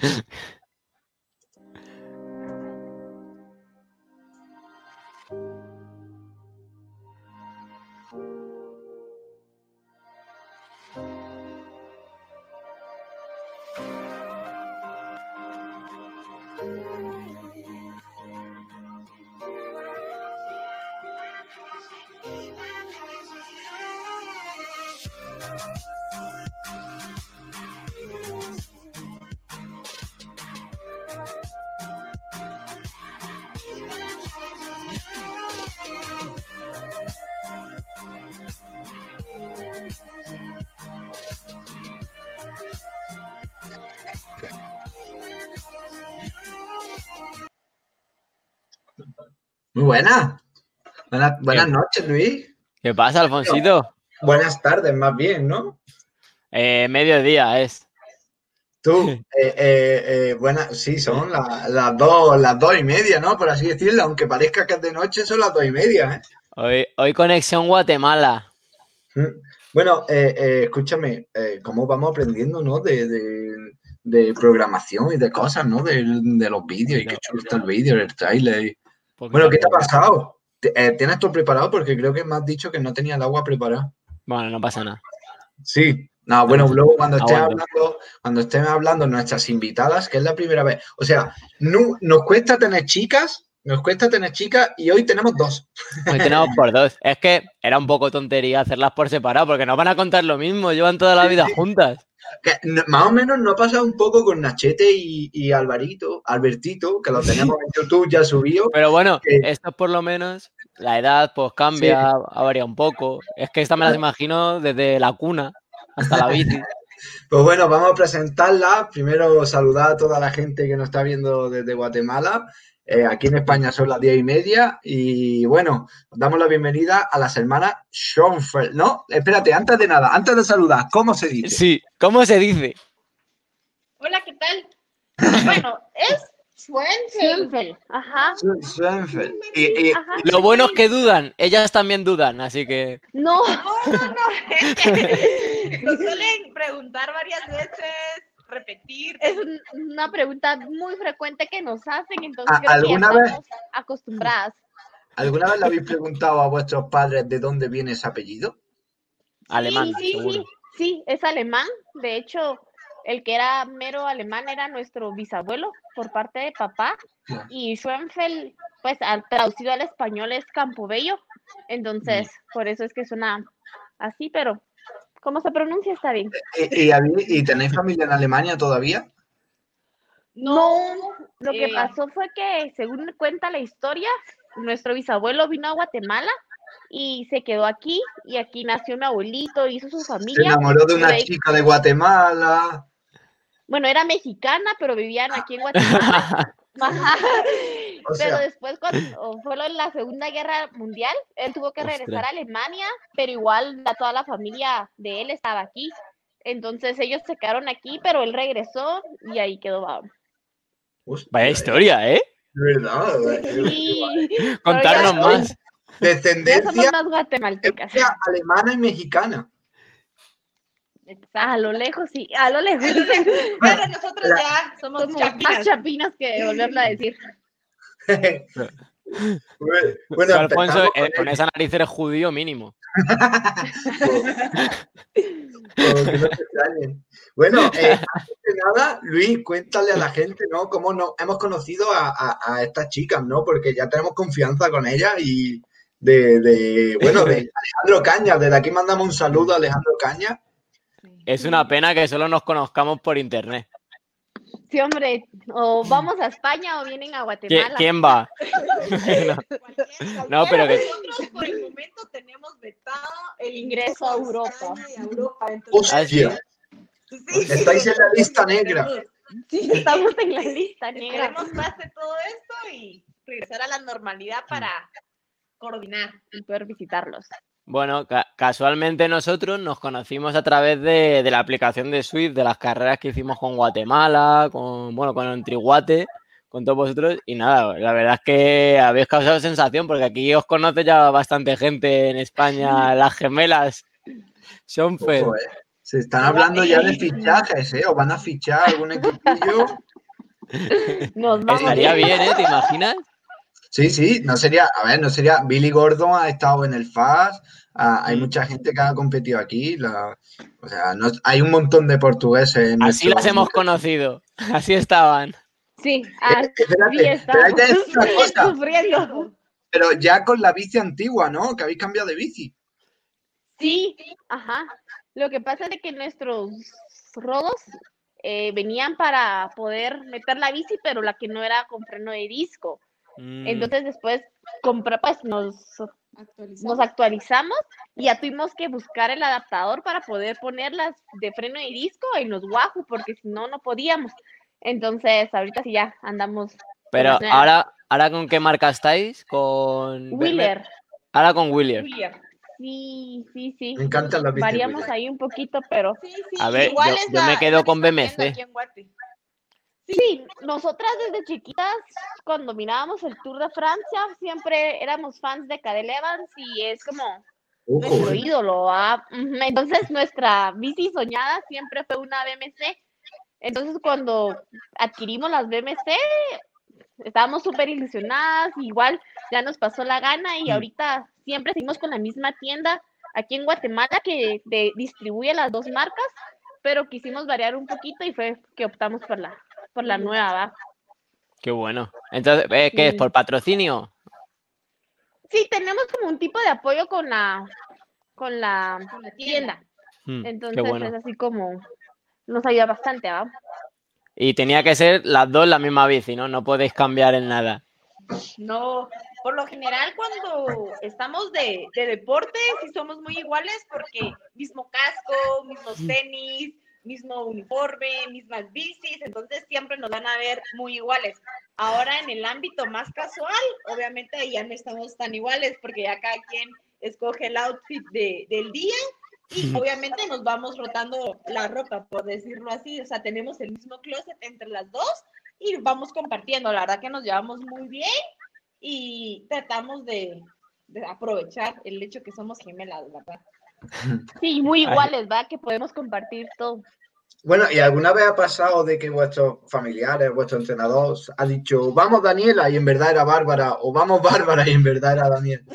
Muy buena. Buenas noches, Luis. ¿Qué pasa, Alfonsito? Buenas tardes, más bien, ¿no? Mediodía es. Tú, sí, son las 2:30, ¿no? Por así decirlo, aunque parezca que es de noche, son las 2:30, ¿eh? Hoy conexión Guatemala. Bueno, escúchame, ¿cómo vamos aprendiendo, ¿no? De programación y de cosas, ¿no? De los vídeos y qué chulo está el vídeo, el trailer. Bueno, ¿qué te ha pasado? ¿Tienes todo preparado? Porque creo que me has dicho que no tenía el agua preparada. Bueno, no pasa nada. Sí. No, bueno, luego cuando estén hablando nuestras invitadas, que es la primera vez. O sea, nos cuesta tener chicas y hoy tenemos dos. Hoy tenemos por dos. Es que era un poco tontería hacerlas por separado, porque nos van a contar lo mismo, llevan toda la vida juntas. Que más o menos nos ha pasado un poco con Nachete y Albertito, que lo tenemos en YouTube ya subido. Pero bueno, esto por lo menos, la edad pues cambia, ha variado un poco. Es que esta me las imagino desde la cuna hasta la bici. Pues bueno, vamos a presentarla. Primero saludar a toda la gente que nos está viendo desde Guatemala. Aquí en España son las 10:30 y bueno, damos la bienvenida a las hermanas Schoenfeld. No, espérate, antes de saludar, ¿cómo se dice? Sí, ¿cómo se dice? Hola, ¿qué tal? Bueno, es Schoenfeld. Ajá. Schoenfeld. Ajá. Lo bueno es que dudan, ellas también dudan, así que... No. Es que nos suelen preguntar varias veces, repetir. Es una pregunta muy frecuente que nos hacen, entonces creo que ya estamos acostumbradas. ¿Alguna vez le habéis preguntado a vuestros padres de dónde viene ese apellido? Alemán, seguro. Sí, es alemán. De hecho, el que era mero alemán era nuestro bisabuelo por parte de papá. Y Schoenfeld, pues traducido al español es Campobello. Entonces, por eso es que suena así, pero ¿cómo se pronuncia? Está bien. ¿Y tenéis familia en Alemania todavía? No, lo que pasó fue que, según cuenta la historia, nuestro bisabuelo vino a Guatemala y se quedó aquí, y aquí nació un abuelito, hizo su familia. Se enamoró de una chica de Guatemala. Bueno, era mexicana, pero vivían aquí en Guatemala. Pero después, cuando fue la Segunda Guerra Mundial, él tuvo que regresar a Alemania, pero igual toda la familia de él estaba aquí. Entonces ellos se quedaron aquí, pero él regresó y ahí quedó. Vaya historia, ¿eh? ¿Verdad? Sí. Contarnos más. Descendencia más guatemaltecas. Alemana y mexicana. A lo lejos, sí, a lo lejos. Pero nosotros ya somos más chapinas que volverlo a decir. Bueno, Alfonso, con esa nariz eres judío mínimo. Que no te extrañen. Bueno, antes de nada, Luis, cuéntale a la gente, ¿no? Cómo hemos conocido a estas chicas, ¿no? Porque ya tenemos confianza con ellas y de Alejandro Cañas. Desde aquí mandamos un saludo a Alejandro Cañas. Es una pena que solo nos conozcamos por internet. Sí, hombre, o vamos a España o vienen a Guatemala. ¿Quién va? No, pero que... Nosotros por el momento tenemos vetado el ingreso a Europa. ¡Hostia! Sí. Estáis en la lista negra. Sí, estamos en la lista negra. Queremos pase todo esto y regresar a la normalidad para coordinar y poder visitarlos. Bueno, casualmente nosotros nos conocimos a través de la aplicación de Swift, de las carreras que hicimos con Guatemala, con Entriguate, con todos vosotros. Y nada, la verdad es que habéis causado sensación, porque aquí os conoce ya bastante gente en España, las gemelas Schoenfeld. Se están hablando ya de fichajes, ¿eh? ¿O van a fichar algún equipillo? Nos vamos. Estaría bien, ¿eh? ¿Te imaginas? Sí, no sería, a ver, no sería. Billy Gordon ha estado en el FAS, hay Mm. mucha gente que ha competido aquí, o sea, hay un montón de portugueses en Así nuestro. las hemos conocido. Así estaban. Sí, así Espérate, pero hay estamos que decir una cosa, sufriendo. pero ya con la bici antigua, ¿no? Que habéis cambiado de bici. Sí, ajá. Lo que pasa es que nuestros rodos venían para poder meter la bici, pero la que no era con freno de disco. Mm. Entonces después pues nos actualizamos y ya tuvimos que buscar el adaptador para poder ponerlas de freno de disco en los Wahoo, porque si no, no podíamos. Entonces ahorita sí ya andamos con Pero las nuevas. ahora ¿con qué marca estáis? Con Wheeler. Ahora con William. Sí. Me encantan las bicis. Variamos ahí un poquito, pero Sí, A ver, igual yo me quedo con misma tienda BMC. aquí en Guate. sí, nosotras desde chiquitas, cuando mirábamos el Tour de Francia, siempre éramos fans de Cadel Evans y es como nuestro ídolo. Entonces, nuestra bici soñada siempre fue una BMC. Entonces, cuando adquirimos las BMC, estábamos súper ilusionadas. Igual ya nos pasó la gana y ahorita siempre seguimos con la misma tienda aquí en Guatemala que distribuye las dos marcas, pero quisimos variar un poquito y fue que optamos por la nueva, ¿va? Qué bueno. Entonces, ¿qué es? Sí. ¿Por patrocinio? Sí, tenemos como un tipo de apoyo con la tienda. Qué Entonces bueno. es así como nos ayuda bastante, ¿va? Y tenía que ser las dos la misma bici, ¿no? No podéis cambiar en nada. No, por lo general cuando estamos de deporte sí somos muy iguales porque mismo casco, mismos tenis, mismo uniforme, mismas bicis, entonces siempre nos van a ver muy iguales. Ahora en el ámbito más casual, obviamente ya no estamos tan iguales porque ya cada quien escoge el outfit del día y obviamente nos vamos rotando la ropa, por decirlo así, o sea, tenemos el mismo closet entre las dos y vamos compartiendo, la verdad que nos llevamos muy bien y tratamos de aprovechar el hecho que somos gemelas, ¿verdad? Sí, muy iguales, ¿va? Que podemos compartir todo. Bueno, ¿y alguna vez ha pasado de que vuestros familiares, vuestro entrenador ha dicho, vamos Daniela y en verdad era Bárbara, o vamos Bárbara y en verdad era Daniel?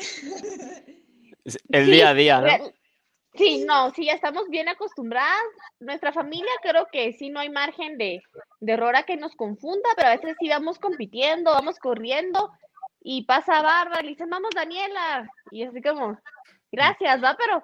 El día a día, ¿no? Sí, no, sí, ya estamos bien acostumbradas. Nuestra familia creo que sí no hay margen de error a que nos confunda, pero a veces sí vamos compitiendo, vamos corriendo y pasa Bárbara y le dicen, vamos Daniela. Y así como, gracias, va, pero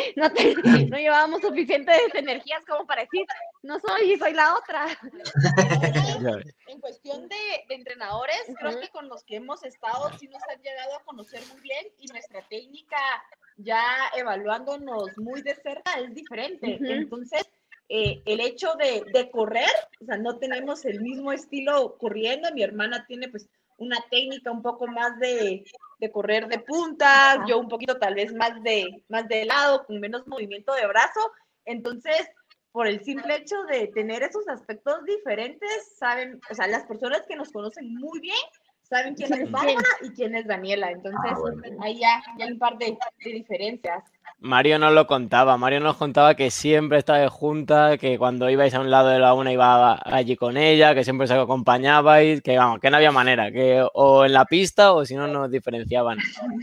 no llevábamos suficientes energías como para decir, no soy la otra. Ahora, en cuestión de entrenadores, creo que con los que hemos estado sí nos han llegado a conocer muy bien y nuestra técnica ya evaluándonos muy de cerca es diferente. Entonces, el hecho de correr, o sea, no tenemos el mismo estilo corriendo. Mi hermana tiene pues una técnica un poco más de correr de puntas, yo un poquito tal vez más de lado, con menos movimiento de brazo. Entonces, por el simple hecho de tener esos aspectos diferentes, saben, o sea, las personas que nos conocen muy bien saben quién es Bárbara y quién es Daniela. Entonces, ahí ya hay un par de diferencias. Mario nos lo contaba. Mario nos contaba que siempre estabais juntas, que cuando ibais a un lado de la una iba allí con ella, que siempre os acompañabais, que vamos, que no había manera, que o en la pista o si no nos diferenciaban.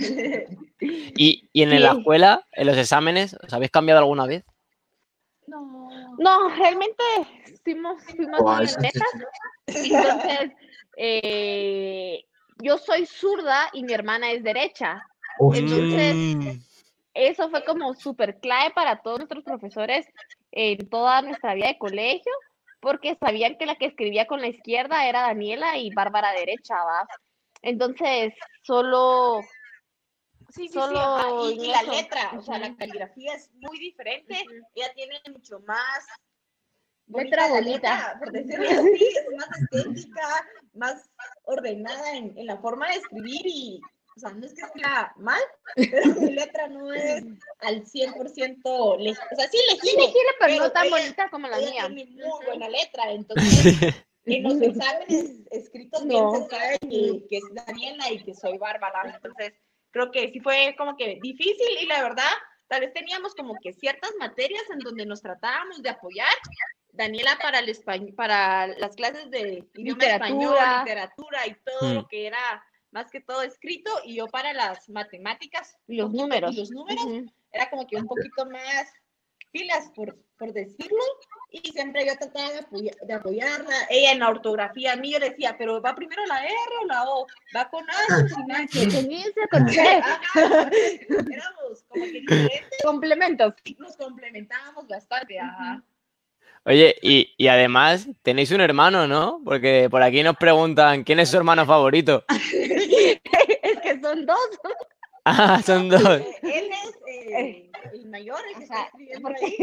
Y en la escuela, en los exámenes, ¿os habéis cambiado alguna vez? No, realmente fuimos muy honestas. Entonces, yo soy zurda y mi hermana es derecha. Entonces, eso fue como súper clave para todos nuestros profesores en toda nuestra vida de colegio, porque sabían que la que escribía con la izquierda era Daniela y Bárbara derecha, ¿va? Entonces, solo... Sí, ajá. Y la letra, o sea, la caligrafía es muy diferente, ella tiene mucho más letra bonita, por decirlo así, es más estética, más ordenada en la forma de escribir y, o sea, no es que escriba mal, pero mi letra no es al 100% o sea, sí legible, pero no tan bonita como la mía. Tiene muy buena letra, entonces en los exámenes escritos bien se sabe que es Daniela y que soy Bárbara, entonces creo que sí fue como que difícil y la verdad, tal vez teníamos como que ciertas materias en donde nos tratábamos de apoyar Daniela para las clases de idioma español, literatura y todo lo que era más que todo escrito, y yo para las matemáticas y los números. Era como que un poquito más pilas, por decirlo, y siempre yo trataba de apoyarla. Ella en la ortografía, a mí yo le decía, pero ¿va primero la R o la O? ¿Va con H o sin H? Comienza con C. Éramos como que diferentes. Complementos. Nos complementábamos bastante, ajá. Oye, y además tenéis un hermano, ¿no? Porque por aquí nos preguntan, ¿quién es su hermano favorito? Es que son dos. Ah, son dos. Él es el mayor, el que está escribiendo ahí.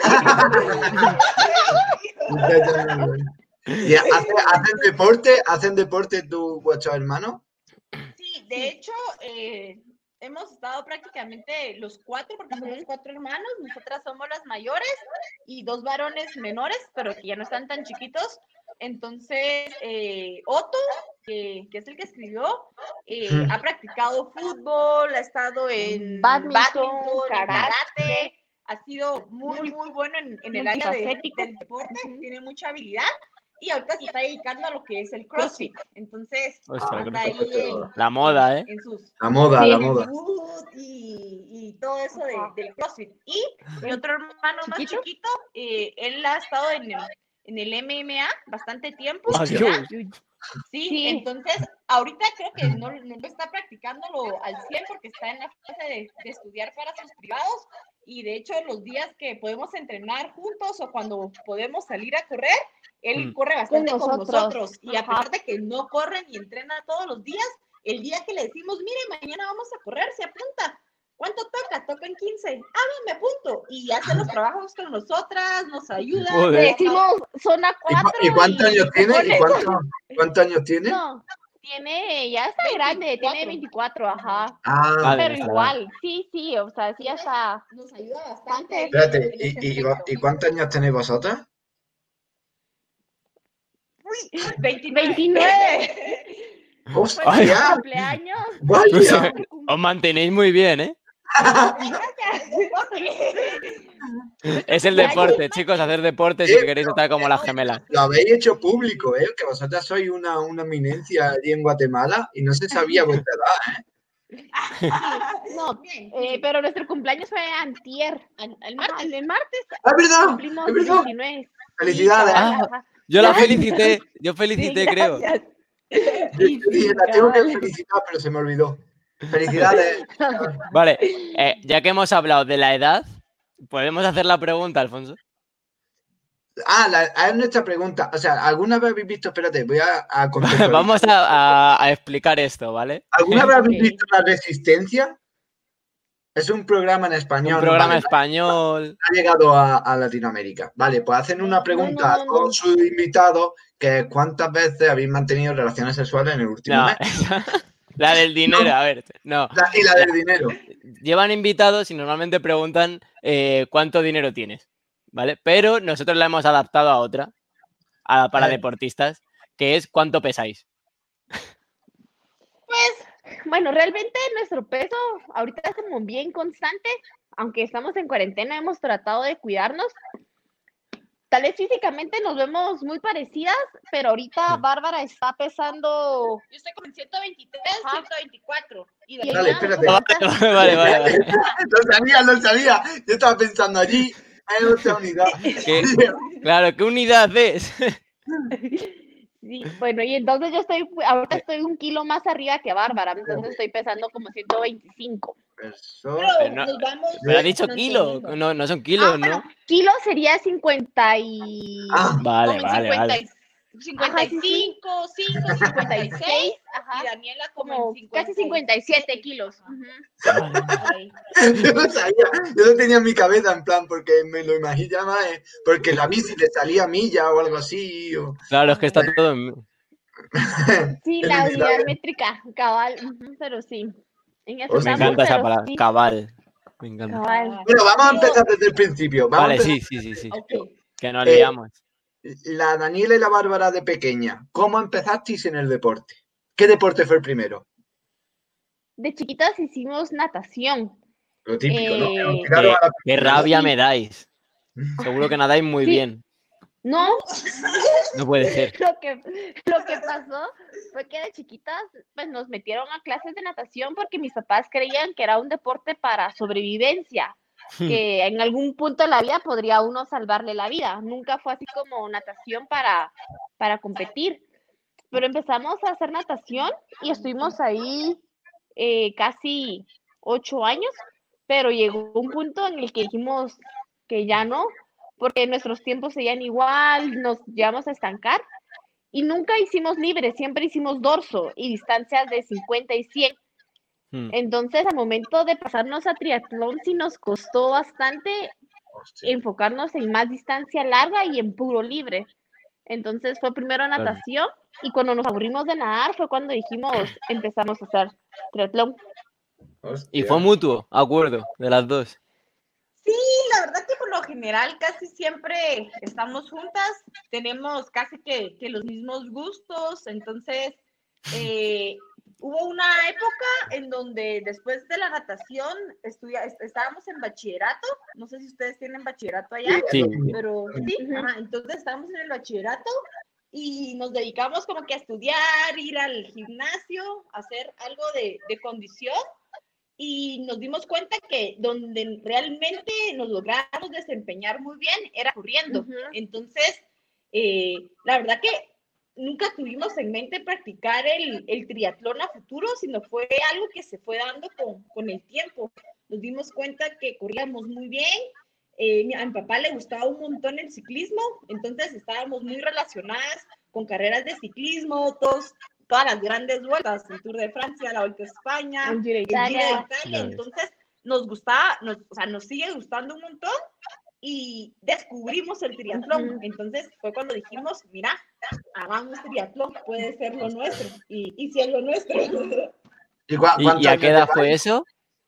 ¿Y hacen deporte tus vuestros hermanos? Sí, de hecho, hemos estado prácticamente los cuatro, porque somos 4 hermanos, nosotras somos las mayores y 2 varones menores, pero que ya no están tan chiquitos. Entonces, Otto, que es el que escribió, ha practicado fútbol, ha estado en badminton, karate, ha sido muy, muy bueno en el área del deporte, tiene mucha habilidad. Y ahorita se está dedicando a lo que es el CrossFit. Entonces, anda ahí la moda, ¿eh? En sus, la moda. Y todo eso del CrossFit. Y mi otro hermano más chiquito, él ha estado en el MMA bastante tiempo. Sí, entonces ahorita creo que no está practicándolo al 100 porque está en la fase de estudiar para sus privados. Y de hecho, los días que podemos entrenar juntos o cuando podemos salir a correr, él corre bastante con nosotros. Y a pesar de que no corre ni entrena todos los días, el día que le decimos, mire, mañana vamos a correr, se apunta. ¿Cuánto toca? Toca en 15. Me apunto. Y hace los trabajos con nosotras, nos ayuda. Le decimos zona 4. ¿Y cuántos años tiene? ¿Cuántos años tiene? No, ya está grande, tiene 24, ajá. Vale, pero igual, sí, o sea, sí está. Nos ayuda bastante. Espérate, ¿y cuántos años tenéis vosotras? 29. ¡Hostia! ¿Cumpleaños? ¡Vaya! Os mantenéis muy bien, ¿eh? Es el deporte, chicos, hacer deporte si queréis estar como las gemelas. Lo habéis hecho público, ¿eh? Que vosotras sois una eminencia allí en Guatemala y no se sabía vuestra edad, ¿eh? No, pero nuestro cumpleaños fue antier, el martes. ¡Ah, es verdad! Cumplimos ¡Es verdad! 19. ¡Felicidades! Yo la felicité, creo. Yo dije, la tengo que felicitar, pero se me olvidó. ¡Felicidades! Vale, ya que hemos hablado de la edad, ¿podemos hacer la pregunta, Alfonso? Es nuestra pregunta. O sea, ¿alguna vez habéis visto? Espérate, voy a contestar. Vamos a explicar esto, ¿vale? ¿Alguna vez habéis visto La Resistencia? Es un programa en español. Un programa español. Ha llegado a Latinoamérica. Vale, pues hacen una pregunta a todos sus invitados, que es ¿cuántas veces habéis mantenido relaciones sexuales en el último mes? La del dinero, a ver. No. Y la del dinero. Llevan invitados y normalmente preguntan ¿cuánto dinero tienes? ¿Vale? Pero nosotros la hemos adaptado a otra, para deportistas, que es ¿cuánto pesáis? Pues, bueno, realmente nuestro peso ahorita es como bien constante, aunque estamos en cuarentena, hemos tratado de cuidarnos. Tal vez físicamente nos vemos muy parecidas, pero ahorita Bárbara está pesando... Yo estoy como en 123, 124. Dale, espérate. Vale. Lo sabía. Yo estaba pensando allí, hay otra unidad. Claro, ¿qué unidad es? Sí, bueno, y entonces ahorita estoy 1 kilo más arriba que Bárbara, entonces estoy pesando como 125. Pero ha dicho kilo, no son kilos, ¿no? Kilo sería 50 y... Vale. 55, 56, y Daniela como casi 57 kilos. Yo no sabía, yo lo tenía en mi cabeza en plan, porque me lo imaginaba, porque la bici le salía milla o algo así. Claro, es que está todo en... Sí, la unidad métrica, cabal, pero sí. Me encanta esa palabra, sí. Cabal. Me encanta. Bueno, vamos a empezar desde el principio. Vale, sí. Okay. Que nos liamos. La Daniela y la Bárbara de pequeña, ¿cómo empezasteis en el deporte? ¿Qué deporte fue el primero? De chiquitas hicimos natación. Lo típico, ¿no? Qué rabia me dais. Seguro que nadáis muy bien. No, No puede ser. lo que pasó fue que de chiquitas pues nos metieron a clases de natación porque mis papás creían que era un deporte para sobrevivencia, que en algún punto de la vida podría uno salvarle la vida. Nunca fue así como natación para competir, pero empezamos a hacer natación y estuvimos ahí casi 8 años, pero llegó un punto en el que dijimos que ya no, porque nuestros tiempos seguían igual, nos llevamos a estancar y nunca hicimos libre, siempre hicimos dorso y distancias de 50 y 100. Entonces, al momento de pasarnos a triatlón, sí nos costó bastante enfocarnos en más distancia larga y en puro libre. Entonces, fue primero natación y cuando nos aburrimos de nadar fue cuando dijimos, empezamos a hacer triatlón. Y fue mutuo, acuerdo, de las dos. Sí, la verdad que por lo general casi siempre estamos juntas, tenemos casi que los mismos gustos, entonces hubo una época en donde después de la natación estábamos en bachillerato, no sé si ustedes tienen bachillerato allá, Sí. pero sí, entonces estábamos en el bachillerato y nos dedicamos como que a estudiar, ir al gimnasio, hacer algo de condición. Y nos dimos cuenta que donde realmente nos logramos desempeñar muy bien era corriendo. Entonces, la verdad que nunca tuvimos en mente practicar el triatlón a futuro, sino fue algo que se fue dando con el tiempo. Nos dimos cuenta que corríamos muy bien. A mi papá le gustaba un montón el ciclismo, entonces estábamos muy relacionadas con carreras de ciclismo, todas las grandes vueltas, el Tour de Francia, la Vuelta a España, el Giro de Italia. Entonces nos gustaba, nos sigue gustando un montón y descubrimos el triatlón. Entonces fue cuando dijimos, mira, hagamos triatlón, puede ser lo nuestro. Y si es lo nuestro. ¿Y a qué edad fue eso?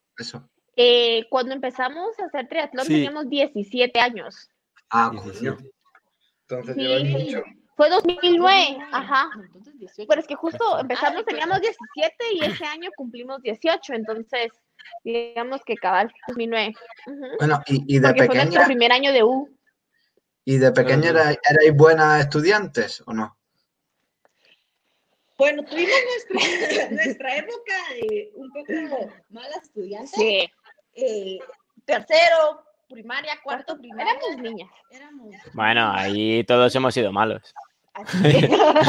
Cuando empezamos a hacer triatlón teníamos 17 años. Ah, coño. Entonces lleváis mucho. Fue 2009, ajá. Pero es que justo empezamos, teníamos 17 y ese año cumplimos 18, entonces digamos que cabal, 2009. Bueno, y de porque pequeña. Fue nuestro primer año de U. ¿Y de pequeña erais buenas estudiantes o no? Bueno, tuvimos nuestra época de un poco malas estudiantes. Sí. Tercero, primaria, cuarto, primaria. Éramos niñas. Bueno, ahí todos hemos sido malos. Así en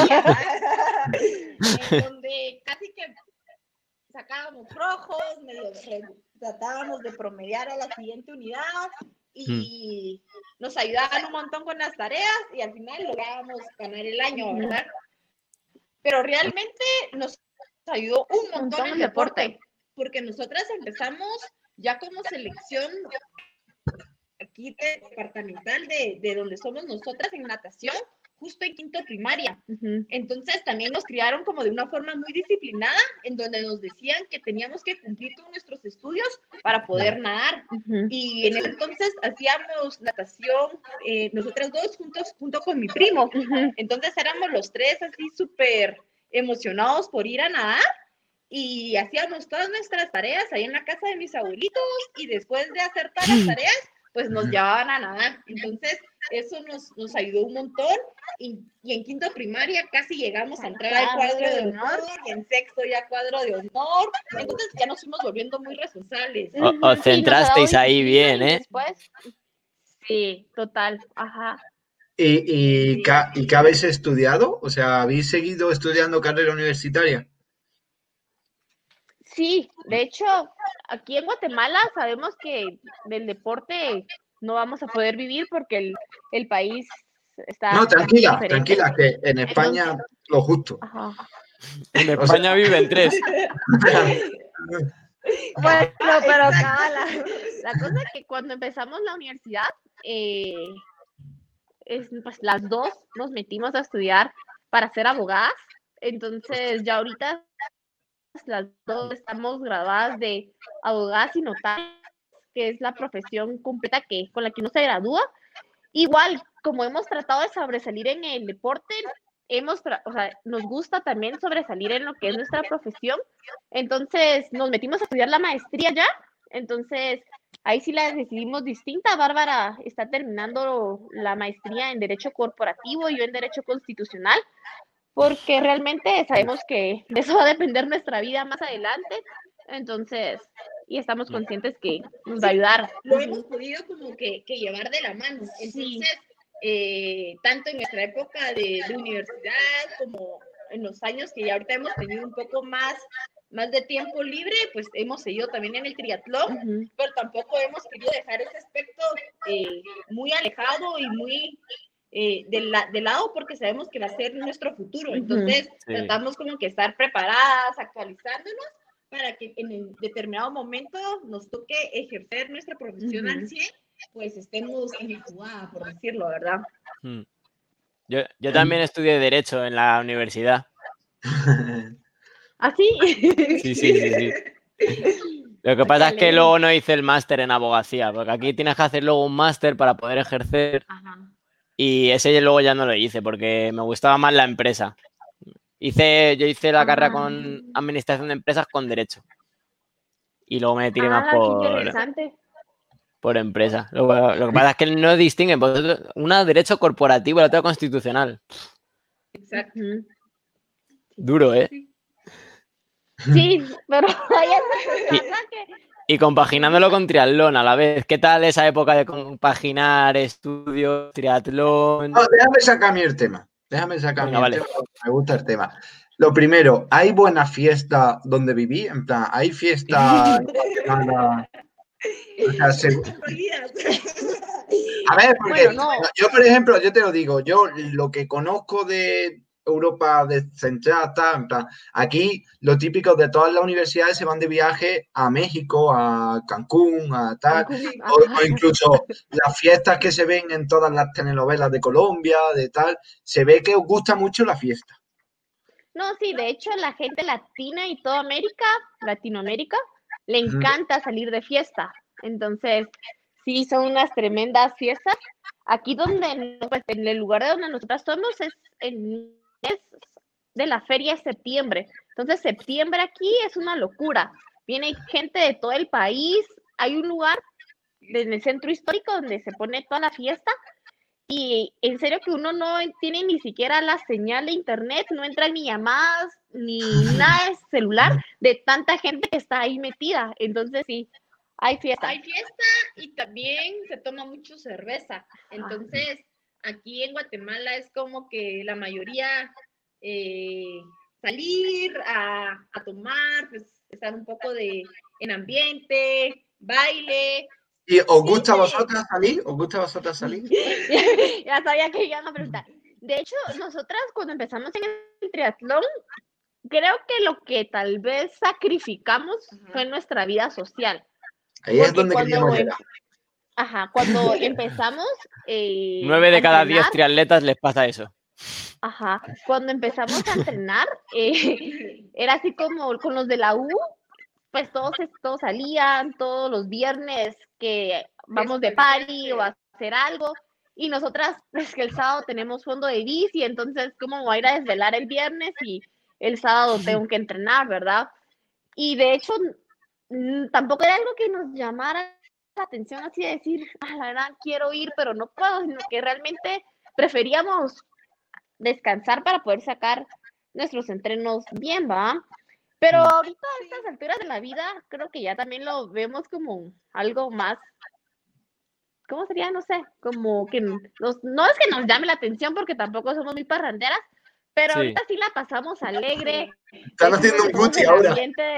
donde casi que sacábamos rojos, medio tratábamos de promediar a la siguiente unidad y nos ayudaban un montón con las tareas y al final lográbamos ganar el año, ¿verdad? Pero realmente nos ayudó un montón el deporte, porque nosotras empezamos ya como selección aquí departamental de donde somos nosotras en natación, justo en quinto primaria. Entonces también nos criaron como de una forma muy disciplinada, en donde nos decían que teníamos que cumplir con nuestros estudios para poder nadar. Y en ese entonces hacíamos natación, nosotras dos junto con mi primo. Entonces éramos los tres así súper emocionados por ir a nadar. Y hacíamos todas nuestras tareas ahí en la casa de mis abuelitos y después de hacer todas las tareas, pues nos llevaban a nadar. Entonces, eso nos ayudó un montón y en quinto primaria casi llegamos a entrar al cuadro de honor y en sexto ya cuadro de honor. Entonces, ya nos fuimos volviendo muy responsables. Os centrasteis ahí bien, ¿eh? Después, sí, total, ajá. ¿Y qué habéis estudiado? O sea, ¿habéis seguido estudiando carrera universitaria? Sí, de hecho, aquí en Guatemala sabemos que del deporte no vamos a poder vivir porque el país está... No, tranquila, que en España lo justo. Ajá. En España viven 3. Bueno, pero la cosa es que cuando empezamos la universidad, pues las dos nos metimos a estudiar para ser abogadas, entonces ya ahorita las dos estamos graduadas de abogadas y notarias, que es la profesión completa con la que uno se gradúa. Igual, como hemos tratado de sobresalir en el deporte, nos gusta también sobresalir en lo que es nuestra profesión. Entonces, nos metimos a estudiar la maestría ya. Entonces, ahí sí la decidimos distinta. Bárbara está terminando la maestría en Derecho Corporativo y yo en Derecho Constitucional, porque realmente sabemos que de eso va a depender nuestra vida más adelante. Entonces, y estamos conscientes que nos va a ayudar. Lo hemos podido como que llevar de la mano. Entonces, tanto en nuestra época de universidad como en los años que ya ahorita hemos tenido un poco más de tiempo libre, pues hemos seguido también en el triatlón, pero tampoco hemos querido dejar ese aspecto muy alejado y muy de lado, porque sabemos que va a ser nuestro futuro. Entonces, tratamos como que estar preparadas, actualizándonos, para que en el determinado momento nos toque ejercer nuestra profesión al 100, pues estemos en la jugada, por decirlo, ¿verdad? Yo también estudié Derecho en la universidad. ¿Ah, sí? Sí. Lo que pasa es que luego no hice el máster en abogacía, porque aquí tienes que hacer luego un máster para poder ejercer. Ajá. Y ese luego ya no lo hice porque me gustaba más la empresa. Yo hice la carrera con administración de empresas con derecho. Y luego me tiré más por empresa. Lo que pasa es que no distinguen. Una derecho corporativo y la otra constitucional. Exacto. Duro, ¿eh? Sí, pero y compaginándolo con triatlón a la vez. ¿Qué tal esa época de compaginar estudios, triatlón? No, déjame sacar el tema. Tema. Me gusta el tema. Lo primero, ¿hay buena fiesta donde viví? En plan, ¿hay fiesta en Guatemala? O sea, a ver, porque yo, por ejemplo, yo te lo digo, yo lo que conozco de Europa de Central, en plan, aquí lo típico de todas las universidades se van de viaje a México, a Cancún, a tal, o incluso las fiestas que se ven en todas las telenovelas de Colombia, de tal, se ve que os gusta mucho la fiesta. No, sí, de hecho la gente latina y toda Latinoamérica, le encanta salir de fiesta. Entonces, sí, son unas tremendas fiestas. Aquí donde, pues, en el lugar de donde nosotros somos es de la feria de septiembre. Entonces, septiembre aquí es una locura. Viene gente de todo el país. Hay un lugar en el centro histórico donde se pone toda la fiesta. Y en serio que uno no tiene ni siquiera la señal de internet, no entran ni llamadas, ni nada de celular, de tanta gente que está ahí metida. Entonces, sí, hay fiesta. Hay fiesta y también se toma mucho cerveza. Entonces, aquí en Guatemala es como que la mayoría salir a tomar, pues estar un poco en ambiente, baile. ¿Y os gusta a vosotras salir? ¿Os gusta a vosotras salir? Ya sabía que iban a preguntar. De hecho, nosotras cuando empezamos en el triatlón, creo que lo que tal vez sacrificamos fue nuestra vida social. Ahí es donde queríamos llegar. Cuando empezamos... 9 de cada 10 triatletas les pasa eso. Cuando empezamos a entrenar, era así como con los de la U, pues todos salían todos los viernes que vamos de party o a hacer algo, y nosotras, pues que el sábado tenemos fondo de bici, entonces ¿cómo voy a ir a desvelar el viernes y el sábado tengo que entrenar, verdad? Y de hecho, tampoco era algo que nos llamara la atención, así de decir, la verdad quiero ir, pero no puedo, sino que realmente preferíamos descansar para poder sacar nuestros entrenos bien, ¿va? Pero ahorita a estas alturas de la vida, creo que ya también lo vemos como algo más, ¿cómo sería? No sé, como que no es que nos llame la atención porque tampoco somos muy parranderas, pero ahorita sí la pasamos alegre. Están haciendo un Gucci ahora.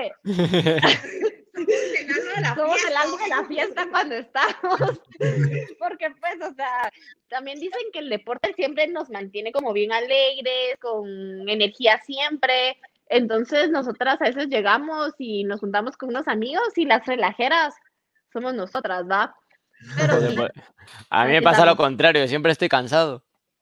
Somos el alma de la fiesta cuando estamos. Porque pues, o sea, también dicen que el deporte siempre nos mantiene como bien alegres, con energía siempre. Entonces nosotras a veces llegamos y nos juntamos con unos amigos y las relajeras somos nosotras, ¿va? Pero sí, a mí me pasa lo contrario, siempre estoy cansado.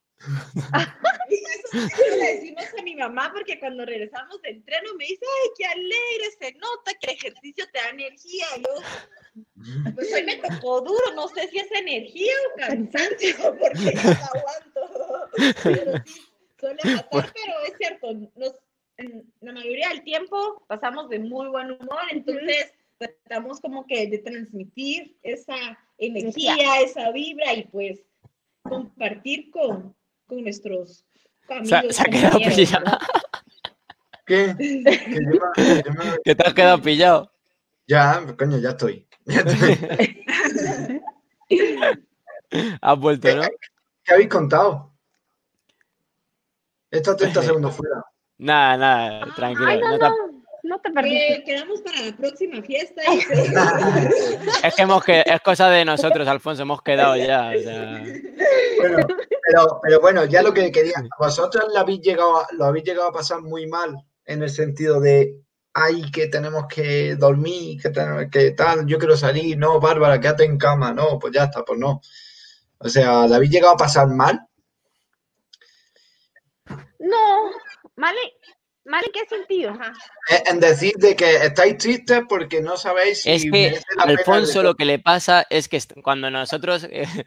Eso le decimos a mi mamá porque cuando regresamos de entreno me dice, ay, qué alegre, se nota que el ejercicio te da energía. Y yo, pues hoy me tocó duro, no sé si es energía o cansancio, porque no aguanto. Pero sí, suele pasar, pero es cierto, la mayoría del tiempo pasamos de muy buen humor, entonces tratamos como que de transmitir esa energía, esa vibra y pues compartir con nuestros amigos. Se ha quedado pillado. ¿Qué? ¿Que te has quedado pillado? Ya, coño, ya estoy. Has vuelto, ¿no? ¿Qué habéis contado? Estos 30 segundos fuera. Nada, tranquilo. Ay, no te perdiste. Quedamos para la próxima fiesta. Es que es cosa de nosotros, Alfonso, hemos quedado ya. O sea... Bueno, pero bueno, ya lo que quería. Vosotros lo habéis llegado a pasar muy mal en el sentido de ay, que tenemos que dormir, que tal, yo quiero salir, no, Bárbara, quédate en cama, no, pues ya está, pues no. O sea, ¿la habéis llegado a pasar mal? No, ¿mal en qué sentido? Ajá. En decir de que estáis tristes porque no sabéis si es que a Alfonso lo que le pasa es que cuando nosotros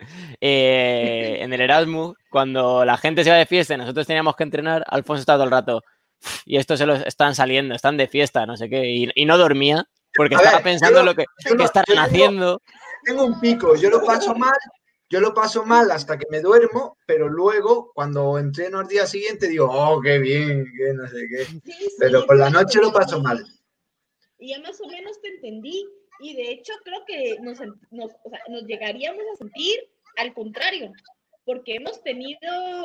en el Erasmus, cuando la gente se va de fiesta y nosotros teníamos que entrenar, Alfonso estaba todo el rato y estos se los están saliendo, están de fiesta, no sé qué, y no dormía porque estaba pensando lo que estarán haciendo. Tengo un pico, yo lo paso mal hasta que me duermo, pero luego cuando entreno al día siguiente digo, oh, qué bien, que no sé qué. Sí, pero por la noche lo paso mal. Y ya más o menos te entendí. Y de hecho creo que nos llegaríamos a sentir al contrario, porque hemos tenido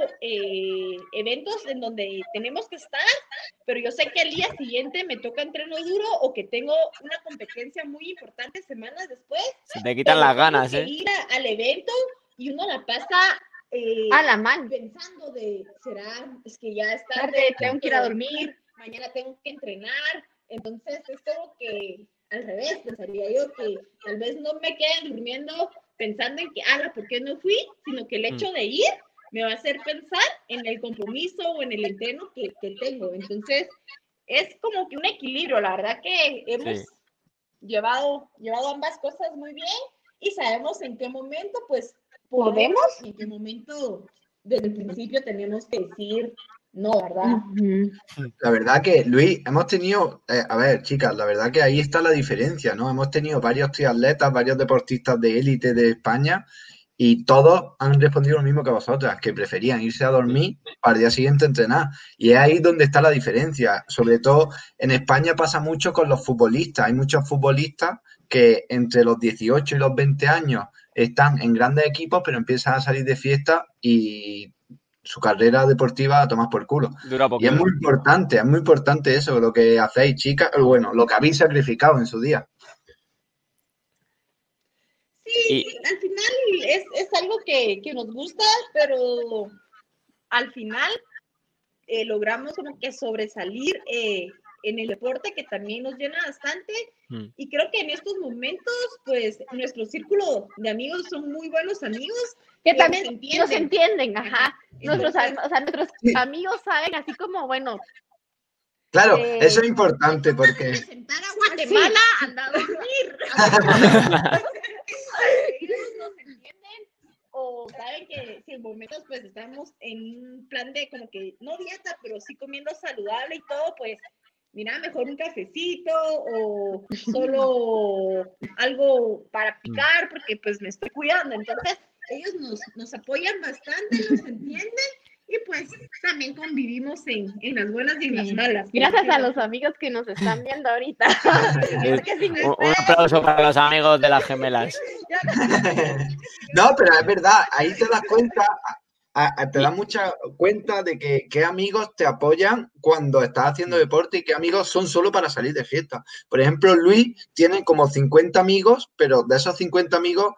eventos en donde tenemos que estar, pero yo sé que al día siguiente me toca entreno duro o que tengo una competencia muy importante semanas después. Se te quitan las ganas, ¿eh? Ir al evento y uno la pasa a la mano pensando es que ya es tarde, tengo que ir a dormir, mañana tengo que entrenar. Entonces es como que al revés, pensaría yo que tal vez no me quede durmiendo pensando en que, ¿por qué no fui? Sino que el hecho de ir me va a hacer pensar en el compromiso o en el entreno que tengo. Entonces, es como que un equilibrio. La verdad que hemos llevado ambas cosas muy bien y sabemos en qué momento, pues, podemos y en qué momento desde el principio tenemos que decir no, ¿verdad? La verdad que, Luis, hemos tenido, a ver, chicas, la verdad que ahí está la diferencia, ¿no? Hemos tenido varios triatletas, varios deportistas de élite de España y todos han respondido lo mismo que vosotras, que preferían irse a dormir para el día siguiente entrenar. Y es ahí donde está la diferencia. Sobre todo en España pasa mucho con los futbolistas. Hay muchos futbolistas que entre los 18 y los 20 años están en grandes equipos, pero empiezan a salir de fiesta y su carrera deportiva a tomar por culo. Y es muy importante eso, lo que hacéis, chicas, bueno, lo que habéis sacrificado en su día. Sí, al final es algo que nos gusta, pero al final logramos como que sobresalir en el deporte, que también nos llena bastante. Y creo que en estos momentos, pues, nuestro círculo de amigos son muy buenos amigos. Que también nos entienden, ajá. Nuestros amigos saben así como, bueno. Claro, eso es importante porque... Presentar a Guatemala, anda a dormir. Ellos nos entienden o saben que si en momentos pues estamos en un plan de como que no dieta, pero sí comiendo saludable y todo, pues mira, mejor un cafecito o solo algo para picar porque pues me estoy cuidando. Entonces ellos nos apoyan bastante, nos entienden y pues también convivimos en las buenas y en las malas. Gracias a los amigos que nos están viendo ahorita. Un aplauso para los amigos de las gemelas. No, pero es verdad, ahí te das cuenta, te das mucha cuenta de que qué amigos te apoyan cuando estás haciendo deporte y qué amigos son solo para salir de fiesta. Por ejemplo, Luis tiene como 50 amigos, pero de esos 50 amigos,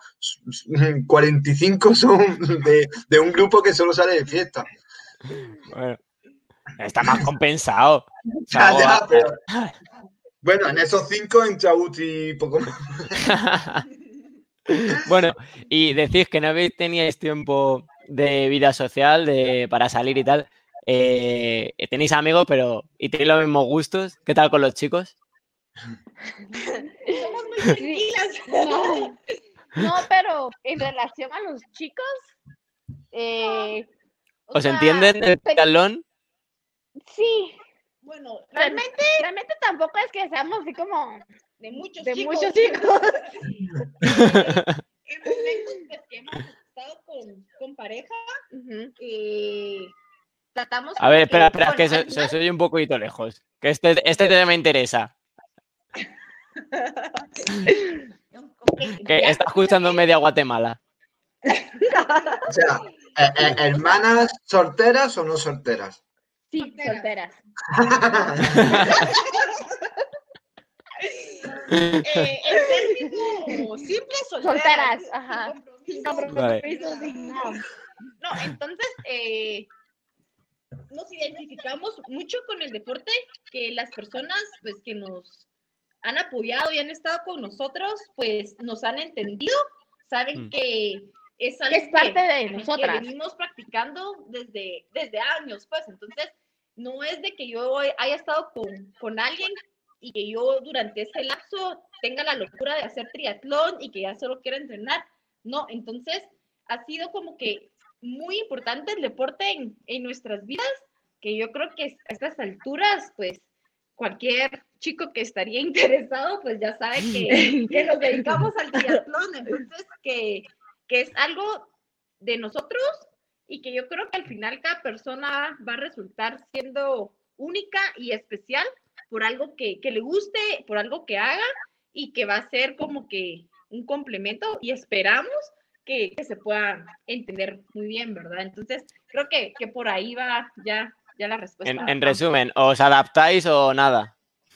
45 son de un grupo que solo sale de fiesta. Bueno, está más compensado. Ya, pero... Bueno, en esos 5 entra Uti poco más. Bueno, y decís que no teníais tiempo de vida social para salir y tal. Tenéis amigos, pero ¿y tenéis los mismos gustos? ¿Qué tal con los chicos? Somos muy tranquilas. No, pero en relación a los chicos, ¿os entienden el talón? Sí. Bueno, realmente tampoco es que seamos así como de muchos De chicos. muchos chicos. En momentos pues, que hemos estado con pareja, Ujú. tratamos A ver, como espera, bueno, que al se oye un poquito lejos. Que este tema me interesa. ok, Que ya, está escuchando media Guatemala. O sea, ¿hermanas solteras o no solteras? Sí, solteras. En términos simples, Solteras, sin ajá. compromiso. Vale. Sin nada. No, entonces nos identificamos mucho con el deporte, que las personas pues que nos han apoyado y han estado con nosotros, pues nos han entendido, saben que es algo Es parte de que nosotras. venimos practicando desde años, pues entonces no es de que yo haya estado con alguien y que yo durante ese lapso tenga la locura de hacer triatlón y que ya solo quiera entrenar, no, entonces ha sido como que muy importante el deporte en nuestras vidas, que yo creo que a estas alturas, pues cualquier chico que estaría interesado, pues ya sabe que nos dedicamos al triatlón, entonces que es algo de nosotros y que yo creo que al final cada persona va a resultar siendo única y especial por algo que le guste, por algo que haga y que va a ser como que un complemento y esperamos que se pueda entender muy bien, ¿verdad? Entonces creo que por ahí va ya la respuesta. En resumen, ¿os adaptáis o nada?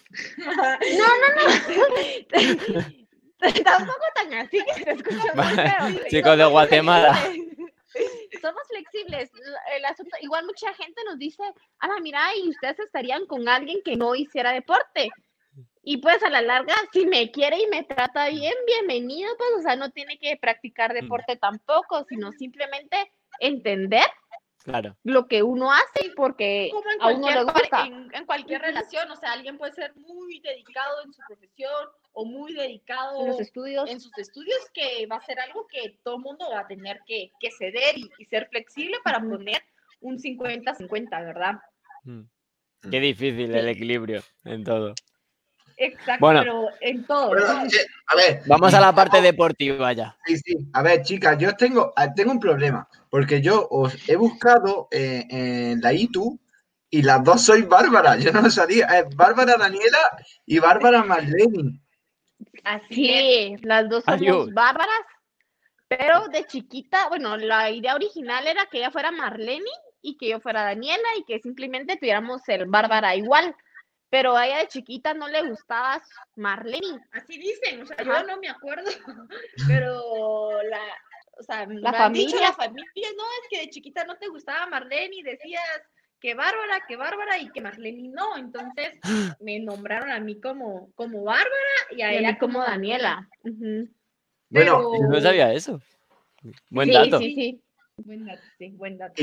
Tampoco tan así que se escucha muy feo. Chicos de Guatemala. Somos flexibles. El asunto, igual mucha gente nos dice, mira, y ustedes estarían con alguien que no hiciera deporte. Y pues a la larga, si me quiere y me trata bien, bienvenido, pues, o sea, no tiene que practicar deporte tampoco, sino simplemente entender Claro. lo que uno hace porque como en a uno le gusta. en cualquier relación, o sea, alguien puede ser muy dedicado en su profesión o muy dedicado En los estudios. en sus estudios, que va a ser algo que todo el mundo va a tener que ceder y ser flexible para poner un 50-50, ¿verdad? Qué difícil el equilibrio en todo. Exacto, Bueno, pero en todo. Bueno, a ver. Vamos a la parte deportiva ya. Sí, sí. A ver, chicas, yo tengo un problema, porque yo os he buscado en la ITU y las dos sois Bárbara. Yo no lo sabía. Es Bárbara Daniela y Bárbara Marlene. Así es, las dos somos Ayuda. bárbaras, pero de chiquita, bueno, la idea original era que ella fuera Marlene y que yo fuera Daniela y que simplemente tuviéramos el Bárbara igual, pero a ella de chiquita no le gustaba Marlene. Así dicen, o sea, Ajá. yo no me acuerdo, pero La familia, no, es que de chiquita no te gustaba Marlene y decías que Bárbara y que Marlene no, entonces me nombraron a mí como Bárbara y a y a ella mí como Daniela. Ujú. Bueno, Yo no sabía eso. Buen Sí, dato. sí. Buen dato.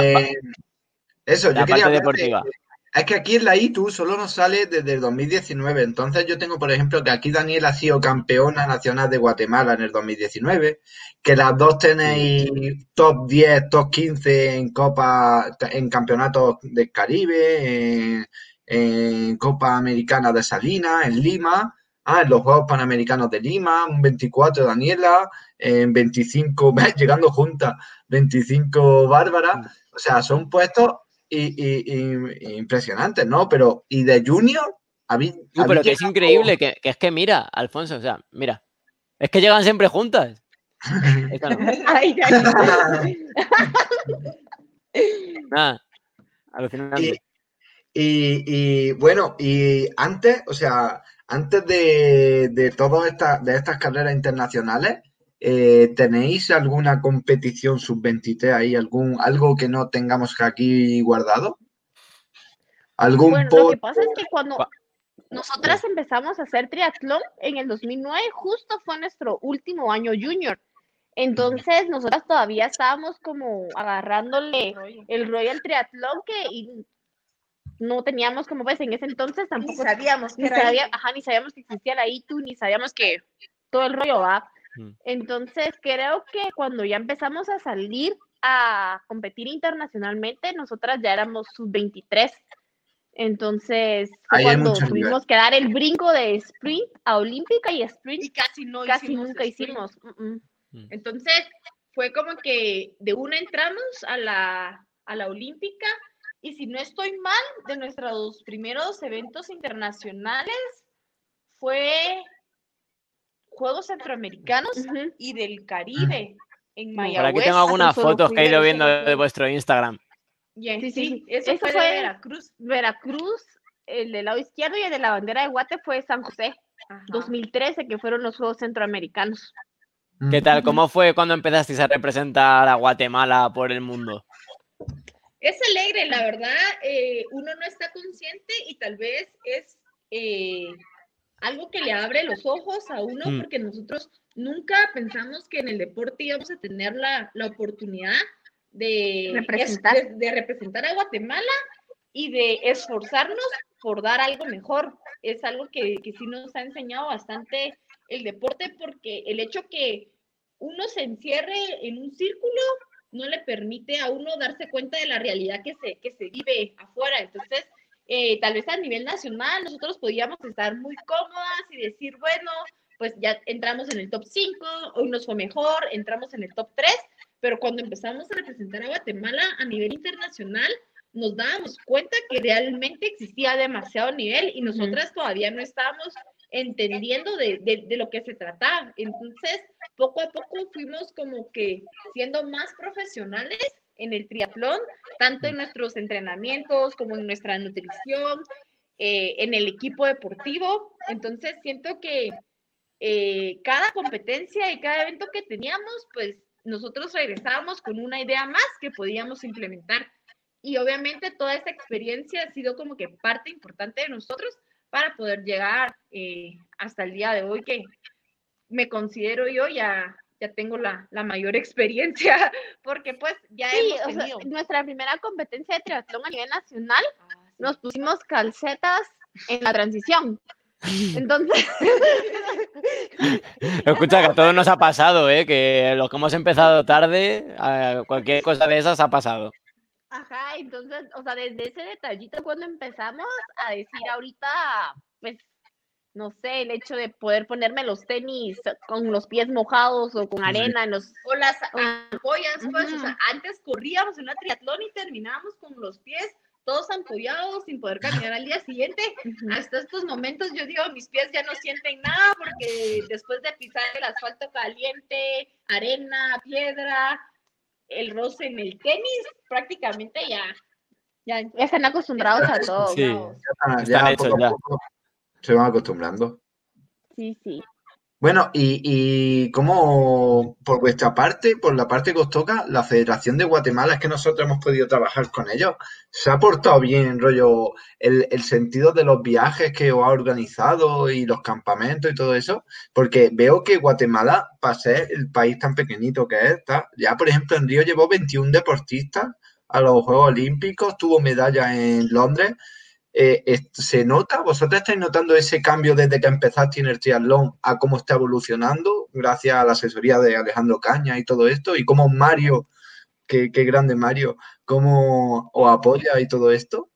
Eso, yo La quería parte hablar deportiva. es que aquí en la ITU solo nos sale desde el 2019. Entonces yo tengo, por ejemplo, que aquí Daniela ha sido campeona nacional de Guatemala en el 2019, que las dos tenéis top 10, top 15 en Copa, en campeonatos del Caribe, en Copa Americana de Salinas, en Lima, en los Juegos Panamericanos de Lima, un 24 Daniela, en 25, llegando juntas, 25 Bárbara. O sea, son puestos impresionantes, ¿no? Pero, ¿y de Junior? Pero que es increíble, que es que mira, Alfonso, o sea, mira, es que llegan siempre juntas. Esta no. Nada, alucinante. Y bueno, y antes, o sea, antes de todas estas carreras internacionales, ¿tenéis alguna competición sub-23 ahí? ¿Algo que no tengamos aquí guardado? ¿Algún Bueno, lo que pasa es que cuando nosotras empezamos a hacer triatlón en el 2009, justo fue nuestro último año junior. Entonces, nosotras todavía estábamos como agarrándole el rollo al triatlón y no teníamos como pues en ese entonces tampoco sabíamos que ni sabíamos que existía la ITU, ni sabíamos que todo el rollo va. Entonces, creo que cuando ya empezamos a salir a competir internacionalmente, nosotras ya éramos sub-23. Entonces fue Ahí hay cuando mucho nivel. tuvimos que dar el brinco de sprint a olímpica y sprint Y casi nunca sprint. hicimos. Entonces fue como que de una entramos a la olímpica, y si no estoy mal, de nuestros primeros eventos internacionales fue Juegos Centroamericanos y del Caribe en Mayagüez. Por aquí tengo algunas fotos que he ido viendo de vuestro Instagram. Sí. Eso fue de Veracruz. Veracruz, el del lado izquierdo, y el de la bandera de Guate fue San José. 2013, que fueron los Juegos Centroamericanos. ¿Qué tal? ¿Cómo fue cuando empezasteis a representar a Guatemala por el mundo? Es alegre, la verdad. Uno no está consciente y tal vez es algo que le abre los ojos a uno, porque nosotros nunca pensamos que en el deporte íbamos a tener la oportunidad de representar a Guatemala y de esforzarnos por dar algo mejor. Es algo que sí nos ha enseñado bastante el deporte, porque el hecho que uno se encierre en un círculo no le permite a uno darse cuenta de la realidad que se vive afuera. Entonces, tal vez a nivel nacional nosotros podíamos estar muy cómodas y decir, bueno, pues ya entramos en el top 5, hoy nos fue mejor, entramos en el top 3, pero cuando empezamos a representar a Guatemala a nivel internacional, nos dábamos cuenta que realmente existía demasiado nivel y nosotras todavía no estábamos entendiendo de lo que se trataba. Entonces, poco a poco fuimos como que siendo más profesionales en el triatlón, tanto en nuestros entrenamientos como en nuestra nutrición, en el equipo deportivo. Entonces, siento que cada competencia y cada evento que teníamos, pues nosotros regresábamos con una idea más que podíamos implementar. Y obviamente toda esa experiencia ha sido como que parte importante de nosotros para poder llegar hasta el día de hoy, que me considero yo ya tengo la mayor experiencia, porque pues ya hemos tenido. Nuestra primera competencia de triatlón a nivel nacional, nos pusimos calcetas en la transición. Entonces, escucha, que a todos nos ha pasado, que los que hemos empezado tarde, cualquier cosa de esas ha pasado. Ajá, entonces, o sea, desde ese detallito cuando empezamos a decir ahorita, pues, no sé, el hecho de poder ponerme los tenis con los pies mojados o con arena en los... O las ampollas, pues, o sea, antes corríamos en una triatlón y terminábamos con los pies todos ampollados, sin poder caminar al día siguiente. Hasta estos momentos yo digo, mis pies ya no sienten nada, porque después de pisar el asfalto caliente, arena, piedra, el roce en el tenis, prácticamente ya están acostumbrados a todo. Sí, ya hechos poco a poco se van acostumbrando. Sí. Bueno, y cómo, por vuestra parte, por la parte que os toca, la Federación de Guatemala, es que nosotros hemos podido trabajar con ellos, ¿se ha portado bien, rollo, el sentido de los viajes que os ha organizado y los campamentos y todo eso? Porque veo que Guatemala, para ser el país tan pequeñito que es, ya por ejemplo en Río llevó 21 deportistas a los Juegos Olímpicos, tuvo medallas en Londres. ¿Se nota? ¿Vosotros estáis notando ese cambio desde que empezaste en el triatlón a cómo está evolucionando gracias a la asesoría de Alejandro Caña y todo esto? Y cómo Mario, qué grande Mario, cómo os apoya y todo esto.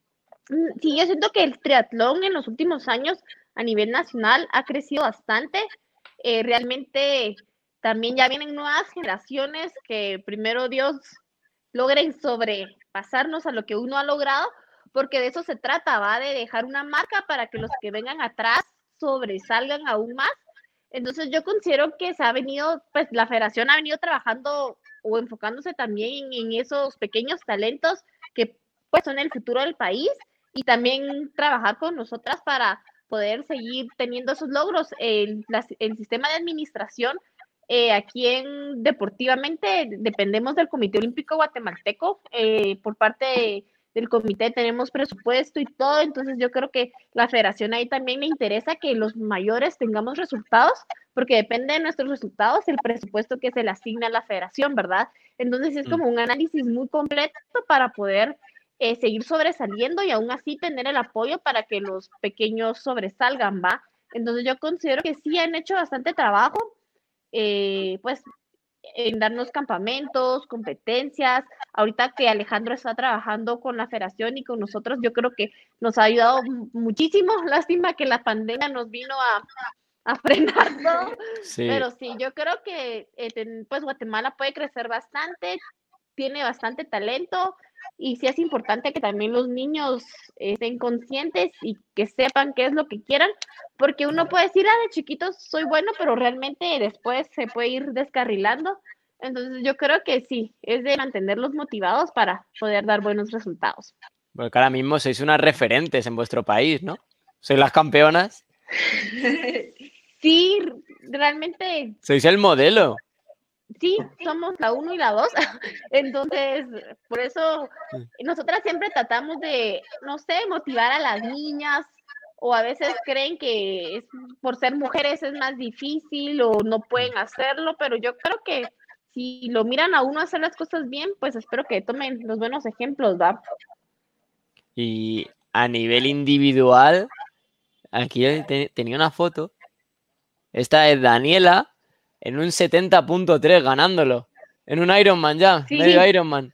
Sí, yo siento que el triatlón en los últimos años a nivel nacional ha crecido bastante. Realmente también ya vienen nuevas generaciones que primero Dios logren sobrepasarnos a lo que uno ha logrado, porque de eso se trata, ¿va? De dejar una marca para que los que vengan atrás sobresalgan aún más. Entonces yo considero que se ha venido, pues la federación ha venido trabajando o enfocándose también en esos pequeños talentos que pues son el futuro del país, y también trabajar con nosotras para poder seguir teniendo esos logros. El sistema de administración aquí deportivamente dependemos del Comité Olímpico Guatemalteco. Por parte del comité tenemos presupuesto y todo, entonces yo creo que la federación ahí también le interesa que los mayores tengamos resultados, porque depende de nuestros resultados el presupuesto que se le asigna a la federación, ¿verdad? Entonces es como un análisis muy completo para poder seguir sobresaliendo y aún así tener el apoyo para que los pequeños sobresalgan, ¿va? Entonces yo considero que sí han hecho bastante trabajo. Pues en darnos campamentos, competencias. Ahorita que Alejandro está trabajando con la federación y con nosotros, yo creo que nos ha ayudado muchísimo. Lástima que la pandemia nos vino a frenar todo, Sí. pero sí, yo creo que pues Guatemala puede crecer bastante, tiene bastante talento y sí es importante que también los niños estén conscientes y que sepan qué es lo que quieran, porque uno puede decir, de chiquitos soy bueno, pero realmente después se puede ir descarrilando. Entonces yo creo que sí, es de mantenerlos motivados para poder dar buenos resultados. Porque ahora mismo sois unas referentes en vuestro país, ¿no? Sois las campeonas. Sí, realmente Sois el modelo. sí, somos la 1 y la 2. Entonces, por eso nosotras siempre tratamos de, no sé, motivar a las niñas, o a veces creen que por ser mujeres es más difícil o no pueden hacerlo, pero yo creo que si lo miran a uno hacer las cosas bien, pues espero que tomen los buenos ejemplos, ¿va? Y a nivel individual, aquí tenía una foto. Esta es Daniela en un 70.3 ganándolo. En un Ironman ya, Sí. medio Ironman.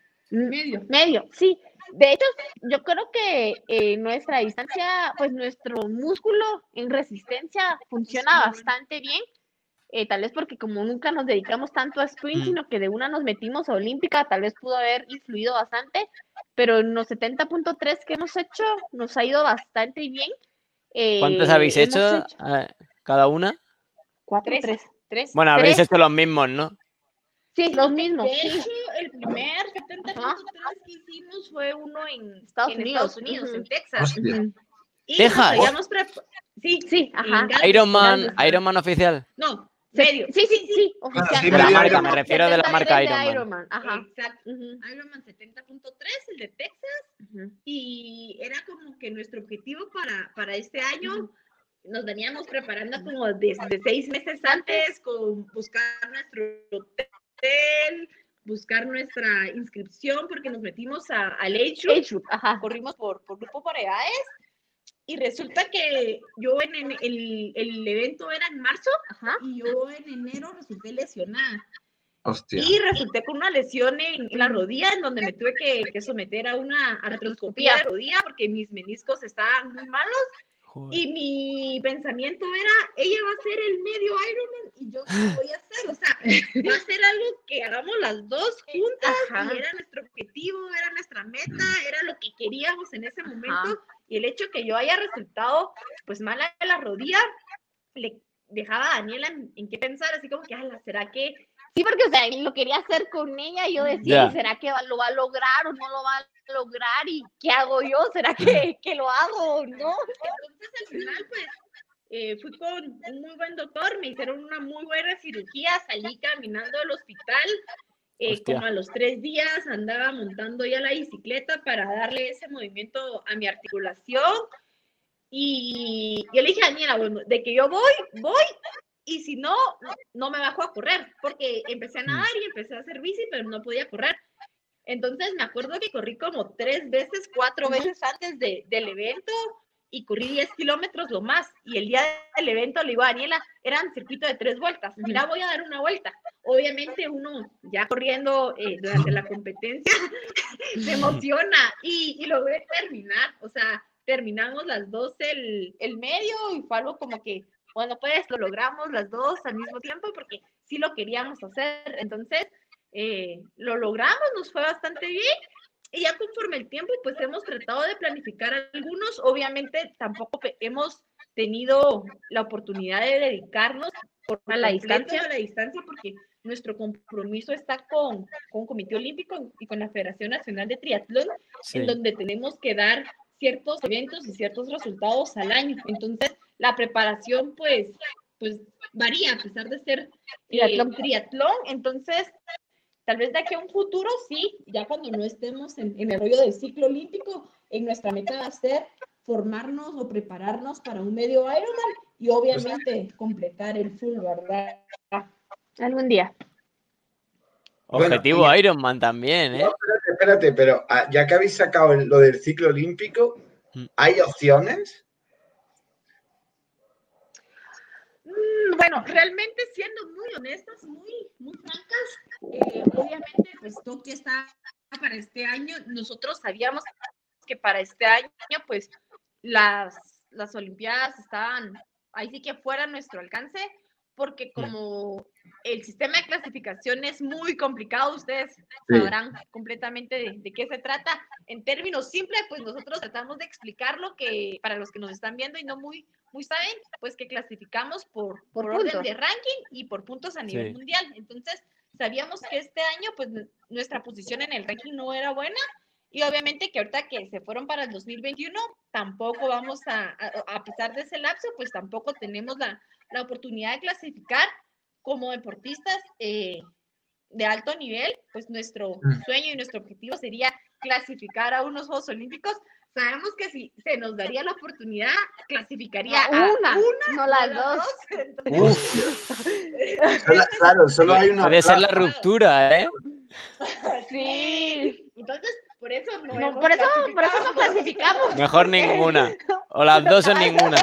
Medio, sí. De hecho, yo creo que nuestra distancia, pues nuestro músculo en resistencia funciona bastante bien. Tal vez porque como nunca nos dedicamos tanto a sprint, sino que de una nos metimos a olímpica, tal vez pudo haber influido bastante, pero en los 70.3 que hemos hecho nos ha ido bastante bien. ¿Cuántos habéis hecho cada una? 4, 3. Bueno, habréis hecho los mismos, ¿no? Sí, los mismos. De hecho, el primer 70.3 que hicimos fue uno en Estados Unidos, en Texas. Y ¿Texas? Sí, ajá. Ironman oficial. No, medio. Sí, oficial. sí, De la medio marca, Ironman. me refiero de la marca Ironman. Ironman. Ajá. Exacto. Ironman 70.3, el de Texas. Y era como que nuestro objetivo para este año. Nos veníamos preparando como desde 6 meses antes, con buscar nuestro hotel, buscar nuestra inscripción, porque nos metimos al Age Group, corrimos por grupo por edades, y resulta que yo el evento era en marzo, y yo en enero resulté lesionada. Hostia. Y resulté con una lesión en la rodilla, en donde me tuve que someter a una artroscopía de rodilla, porque mis meniscos estaban muy malos. Joder. Y mi pensamiento era, ella va a hacer el medio Ironman y yo qué voy a hacer, o sea, va a ser algo que hagamos las dos juntas. Y era nuestro objetivo, era nuestra meta, era lo que queríamos en ese momento. Y el hecho que yo haya resultado pues mala de la rodilla, le dejaba a Daniela en qué pensar, así como que, ¿será que? Sí, porque, o sea, lo quería hacer con ella y yo decía, ¿será que lo va a lograr o no lo va a lograr? ¿Y qué hago yo? ¿Será que lo hago o no? Entonces, al final, pues, fui con un muy buen doctor, me hicieron una muy buena cirugía, salí caminando del hospital, como a los 3 días andaba montando ya la bicicleta para darle ese movimiento a mi articulación. Y yo le dije a Daniela, bueno, de que yo voy, y si no, no me bajo a correr, porque empecé a nadar y empecé a hacer bici, pero no podía correr. Entonces me acuerdo que corrí como 3 veces, 4 veces antes del evento, y corrí 10 kilómetros lo más. Y el día del evento le digo a Daniela, eran circuito de 3 vueltas, mira, voy a dar una vuelta. Obviamente uno ya corriendo durante la competencia se emociona y logré terminar, o sea, terminamos las dos el medio, y fue algo como que, bueno, pues lo logramos las dos al mismo tiempo, porque sí lo queríamos hacer. Entonces, lo logramos, nos fue bastante bien. Y ya conforme el tiempo, pues hemos tratado de planificar algunos. Obviamente tampoco hemos tenido la oportunidad de dedicarnos a la distancia, porque nuestro compromiso está con el Comité Olímpico y con la Federación Nacional de Triatlón, en donde tenemos que dar ciertos eventos y ciertos resultados al año. Entonces, la preparación, pues varía, a pesar de ser triatlón. Entonces, tal vez de aquí a un futuro, sí, ya cuando no estemos en el rollo del ciclo olímpico, en nuestra meta va a ser formarnos o prepararnos para un medio Ironman y obviamente completar el full, ¿verdad? Algún día. Objetivo Ironman también, ¿eh? No, espérate, pero ya que habéis sacado lo del ciclo olímpico, ¿hay opciones? Bueno, realmente siendo muy honestas, muy francas, obviamente pues Tokio está para este año. Nosotros sabíamos que para este año pues las Olimpiadas estaban ahí sí que fuera nuestro alcance, porque como el sistema de clasificación es muy complicado, ustedes sabrán completamente de qué se trata. En términos simples, pues nosotros tratamos de explicarlo, que para los que nos están viendo y no muy saben, pues que clasificamos por orden de ranking y por puntos a nivel mundial. Entonces, sabíamos que este año, pues nuestra posición en el ranking no era buena, y obviamente que ahorita que se fueron para el 2021, tampoco vamos a pesar de ese lapso, pues tampoco tenemos la oportunidad de clasificar como deportistas de alto nivel. Pues nuestro sueño y nuestro objetivo sería clasificar a unos Juegos Olímpicos. Sabemos que si se nos daría la oportunidad, clasificaría a una, no las dos. Entonces, claro, solo hay una. Puede ser la ruptura, ¿eh? Sí. Entonces, por eso por eso no clasificamos. Mejor ninguna. O las dos o ninguna.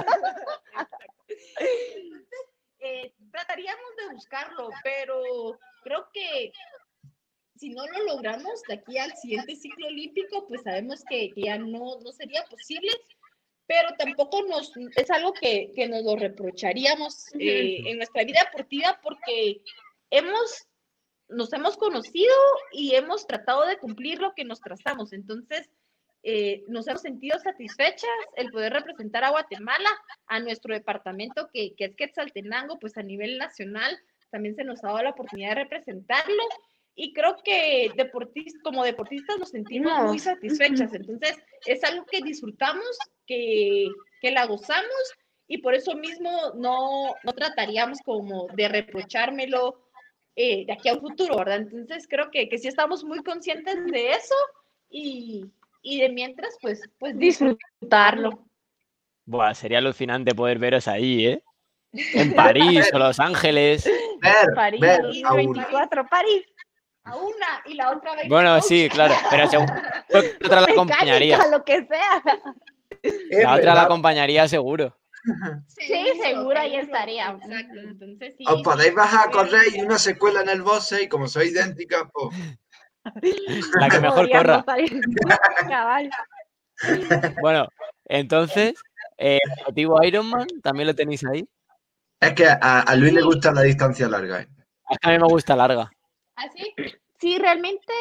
Trataríamos de buscarlo, pero creo que si no lo logramos de aquí al siguiente ciclo olímpico, pues sabemos que ya no sería posible, pero tampoco es algo que nos lo reprocharíamos en nuestra vida deportiva, porque nos hemos conocido y hemos tratado de cumplir lo que nos trazamos. Entonces, nos hemos sentido satisfechas el poder representar a Guatemala, a nuestro departamento que es Quetzaltenango, pues a nivel nacional también se nos ha dado la oportunidad de representarlo, y creo que como deportistas nos sentimos muy satisfechas. Entonces es algo que disfrutamos, que la gozamos, y por eso mismo no trataríamos como de reprochármelo de aquí a un futuro, ¿verdad? Entonces creo que sí estamos muy conscientes de eso, y de mientras, pues disfrutarlo. Buah, sería alucinante poder veros ahí, ¿eh? En París o Los Ángeles. París, 2024, París. A una y la otra vez. Bueno, sí, claro, pero seguro que otra la acompañaría. Lo que sea. La otra la acompañaría seguro. Sí, seguro ahí estaría. Exacto. Entonces, sí. Os podéis bajar a correr y una se cuela en el boxe, y como sois idénticas, pues. La que mejor corra. Cabal. Bueno, entonces, el motivo Ironman, ¿también lo tenéis ahí? Es que a Luis le gusta la distancia larga. Es que a mí me gusta larga. ¿Ah, sí? Sí, realmente,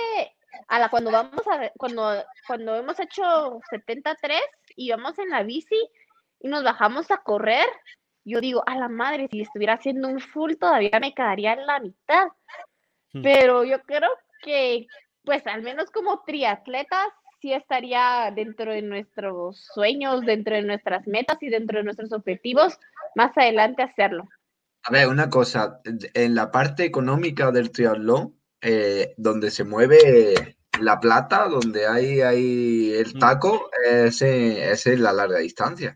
cuando hemos hecho 73 y vamos en la bici y nos bajamos a correr, yo digo, a la madre, si estuviera haciendo un full todavía me quedaría en la mitad. Pero yo creo que, pues al menos como triatletas, sí estaría dentro de nuestros sueños, dentro de nuestras metas y dentro de nuestros objetivos, más adelante hacerlo. A ver, una cosa, en la parte económica del triatlón, donde se mueve la plata, donde hay el taco, ese es la larga distancia.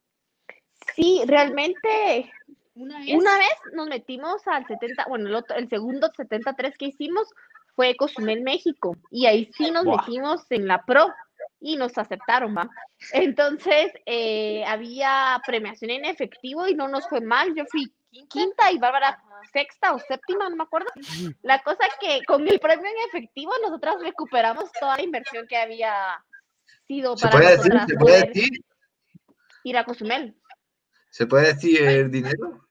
Sí, realmente Una vez nos metimos al 70, bueno, el segundo 73 que hicimos fue Cozumel, México, y ahí sí nos metimos en la pro y nos aceptaron, ¿va? Entonces, había premiación en efectivo y no nos fue mal. Yo fui quinta y Bárbara sexta o séptima, no me acuerdo. La cosa que con el premio en efectivo nosotras recuperamos toda la inversión que había sido para nosotras poder ir a Cozumel. ¿Se puede decir el dinero?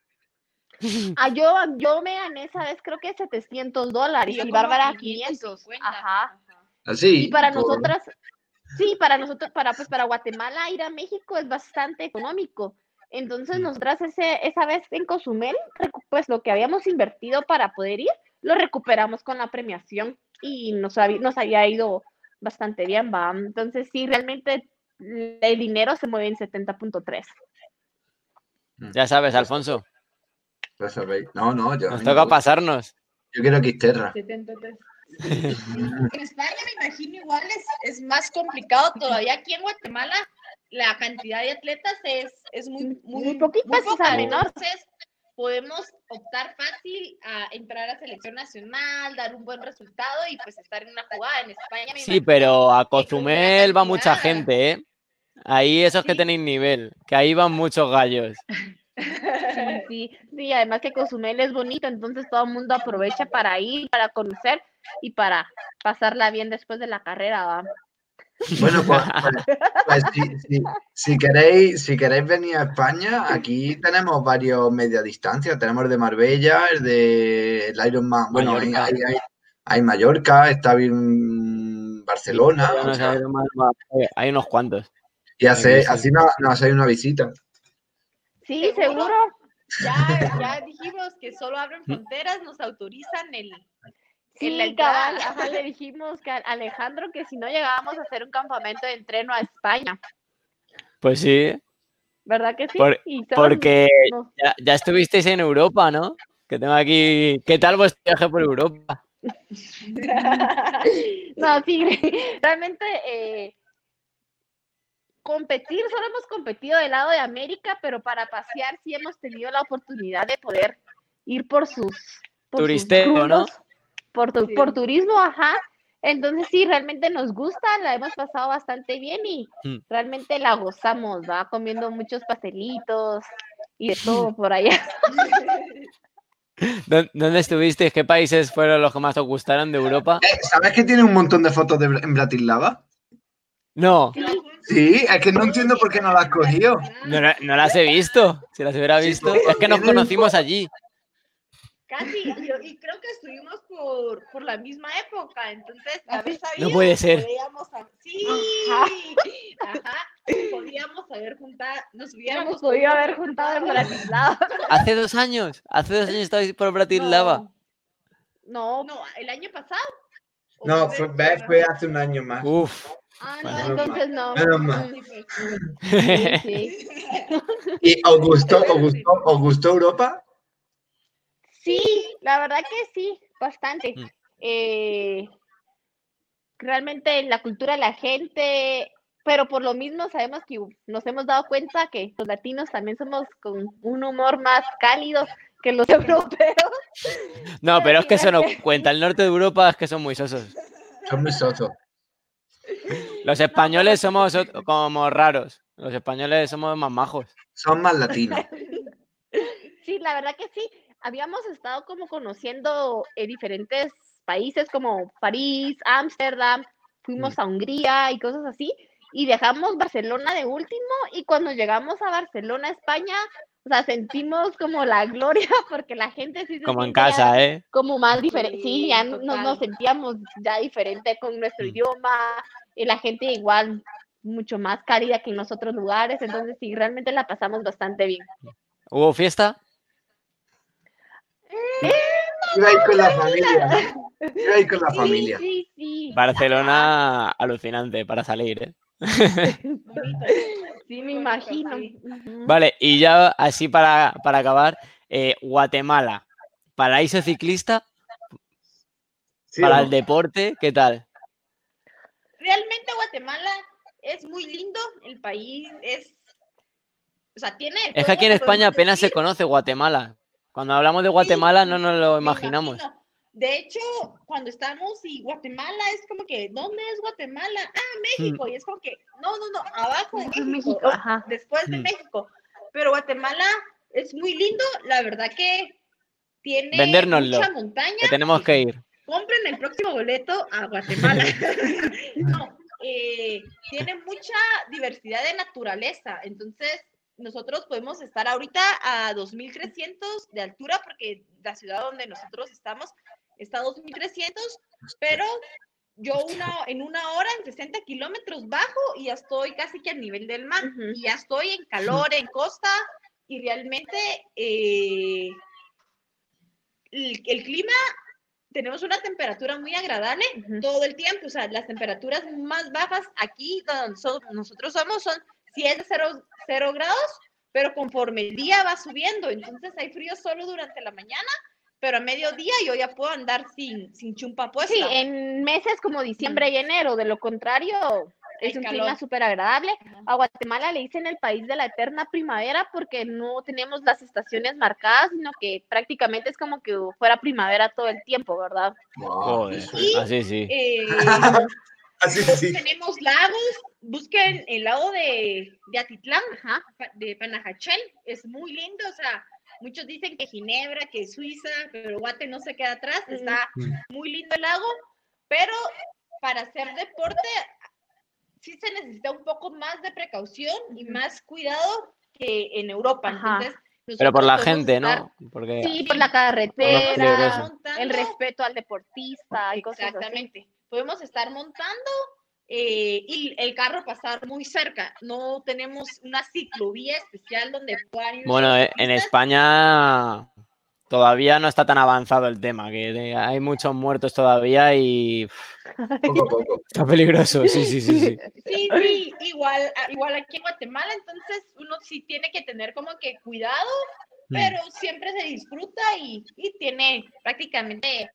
Yo me gané esa vez creo que $700 y Bárbara 500. Ajá. Así. Y para nosotras, sí, para Guatemala ir a México es bastante económico. Entonces nosotras esa vez en Cozumel, pues lo que habíamos invertido para poder ir, lo recuperamos con la premiación y nos había ido bastante bien, ¿va? Entonces sí, realmente el dinero se mueve en 70.3. Ya sabes, Alfonso. Ya sabéis. No, nos toca pasarnos. Yo quiero Quisterra. 73. En España me imagino igual es más complicado todavía. Aquí en Guatemala la cantidad de atletas es muy poquita, entonces podemos optar fácil a entrar a selección nacional, dar un buen resultado y pues estar en una jugada. En España sí, pero a Cozumel va mucha gente, ¿eh? Ahí esos que tenéis nivel, que ahí van muchos gallos. Sí, además que Cozumel es bonito, entonces todo el mundo aprovecha para ir, para conocer y para pasarla bien después de la carrera, ¿va? Bueno, pues si queréis venir a España, aquí tenemos varios media distancia. Tenemos el de Marbella, el Ironman. Bueno, Mallorca. hay Mallorca, está bien Barcelona. No sé, hay unos cuantos. Y así nos hay una visita. Sí, seguro. Ya dijimos que solo abren fronteras, nos autorizan en la Sí, entrada. cabal, ajá, le dijimos que a Alejandro que si no llegábamos a hacer un campamento de entreno a España, Pues sí, ¿verdad que sí? Y solo porque nos- ya estuvisteis en Europa, ¿no? Que tengo aquí. ¿Qué tal vuestro viaje por Europa? No, sí, realmente competir, solo hemos competido del lado de América, pero para pasear sí hemos tenido la oportunidad de poder ir por sus Turisteo, ¿no? rumbos, por turismo, ajá. Entonces sí, realmente nos gusta, la hemos pasado bastante bien y realmente la gozamos, va comiendo muchos pastelitos y de todo por allá. ¿Dónde estuvisteis? ¿Qué países fueron los que más os gustaron de Europa? ¿Sabes que tiene un montón de fotos en Bratislava? No, Sí, es que no entiendo por qué no las has cogido. no las he visto. Si las hubiera visto. Es que nos conocimos allí. Casi, y creo que estuvimos por la misma época, entonces haber sabido, No puede ser. Sí, ajá, podíamos haber juntado, nos hubiéramos Podido haber juntado en Bratislava. Hace 2 años estabais por Bratislava. No, el año pasado. No, fue hace un año más. Uf. no, entonces no. Menos mal. Sí. ¿Y os gustó Europa? Sí, la verdad que sí, bastante. Realmente la cultura de la gente, pero por lo mismo sabemos que nos hemos dado cuenta que los latinos también somos con un humor más cálido que los europeos. No, pero es que eso no cuenta. El norte de Europa es que son muy sosos. Son muy sosos. Los españoles somos como raros. Los españoles somos más majos. Son más latinos. Sí, la verdad que sí. Habíamos estado como conociendo diferentes países como París, Ámsterdam, fuimos a Hungría y cosas así, y dejamos Barcelona de último, y cuando llegamos a Barcelona, España, o sea, sentimos como la gloria, porque la gente sí se Como en siente casa, ya ¿eh? como más diferente, sí, ya total. nos sentíamos ya diferente con nuestro idioma, y la gente igual mucho más cálida que en los otros lugares, entonces sí, realmente la pasamos bastante bien. ¿Hubo fiesta? Iba a ir con la familia. Sí. Barcelona, alucinante para salir, ¿eh? Sí, me imagino. Vale, y ya así para acabar, Guatemala, paraíso ciclista, ¿Sí para o no? el deporte, ¿qué tal? Realmente Guatemala es muy lindo, el país o sea, tiene... Es que aquí en España apenas se conoce Guatemala. Cuando hablamos de Guatemala no nos lo imaginamos. De hecho, cuando estamos y Guatemala es como que, ¿dónde es Guatemala? Ah, México. Y es como que, no, abajo de México, Ajá. después de México. Pero Guatemala es muy lindo, la verdad que tiene Vendérnoslo, mucha montaña. que tenemos que ir. Compren el próximo boleto a Guatemala. Tiene mucha diversidad de naturaleza, entonces nosotros podemos estar ahorita a 2.300 de altura porque la ciudad donde nosotros estamos está a 2.300, pero yo en una hora en 60 kilómetros bajo y ya estoy casi que al nivel del mar, y ya estoy en calor, en costa, y realmente el clima, tenemos una temperatura muy agradable todo el tiempo, o sea, las temperaturas más bajas aquí donde nosotros somos son 0 grados, pero conforme el día va subiendo, entonces hay frío solo durante la mañana, pero a mediodía yo ya puedo andar sin chumpa puesta. Sí, en meses como diciembre y enero, de lo contrario, es un clima súper agradable. A Guatemala le dicen el país de la eterna primavera porque no tenemos las estaciones marcadas, sino que prácticamente es como que fuera primavera todo el tiempo, ¿verdad? Wow. Así sí. Así sí. Tenemos lagos, busquen el lago de Atitlán, de Panajachel, es muy lindo, o sea, muchos dicen que Ginebra, que Suiza, pero Guate no se queda atrás, está muy lindo el lago, pero para hacer deporte sí se necesita un poco más de precaución y más cuidado que en Europa. Entonces, pero por la gente, ¿no? Porque... Sí, por la carretera, el respeto al deportista y cosas así. Exactamente. Podemos estar montando y el carro pasar muy cerca. No tenemos una ciclovía especial donde puedan ir. Bueno, en España todavía no está tan avanzado el tema, que hay muchos muertos todavía y Poco a poco. está peligroso, sí. Sí, igual aquí en Guatemala, entonces uno sí tiene que tener como que cuidado, pero siempre se disfruta y tiene prácticamente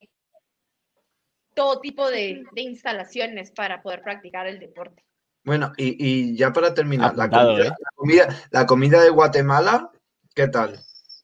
todo tipo de instalaciones para poder practicar el deporte. Bueno, y ya para terminar, Apuntado, la comida de Guatemala, ¿qué tal?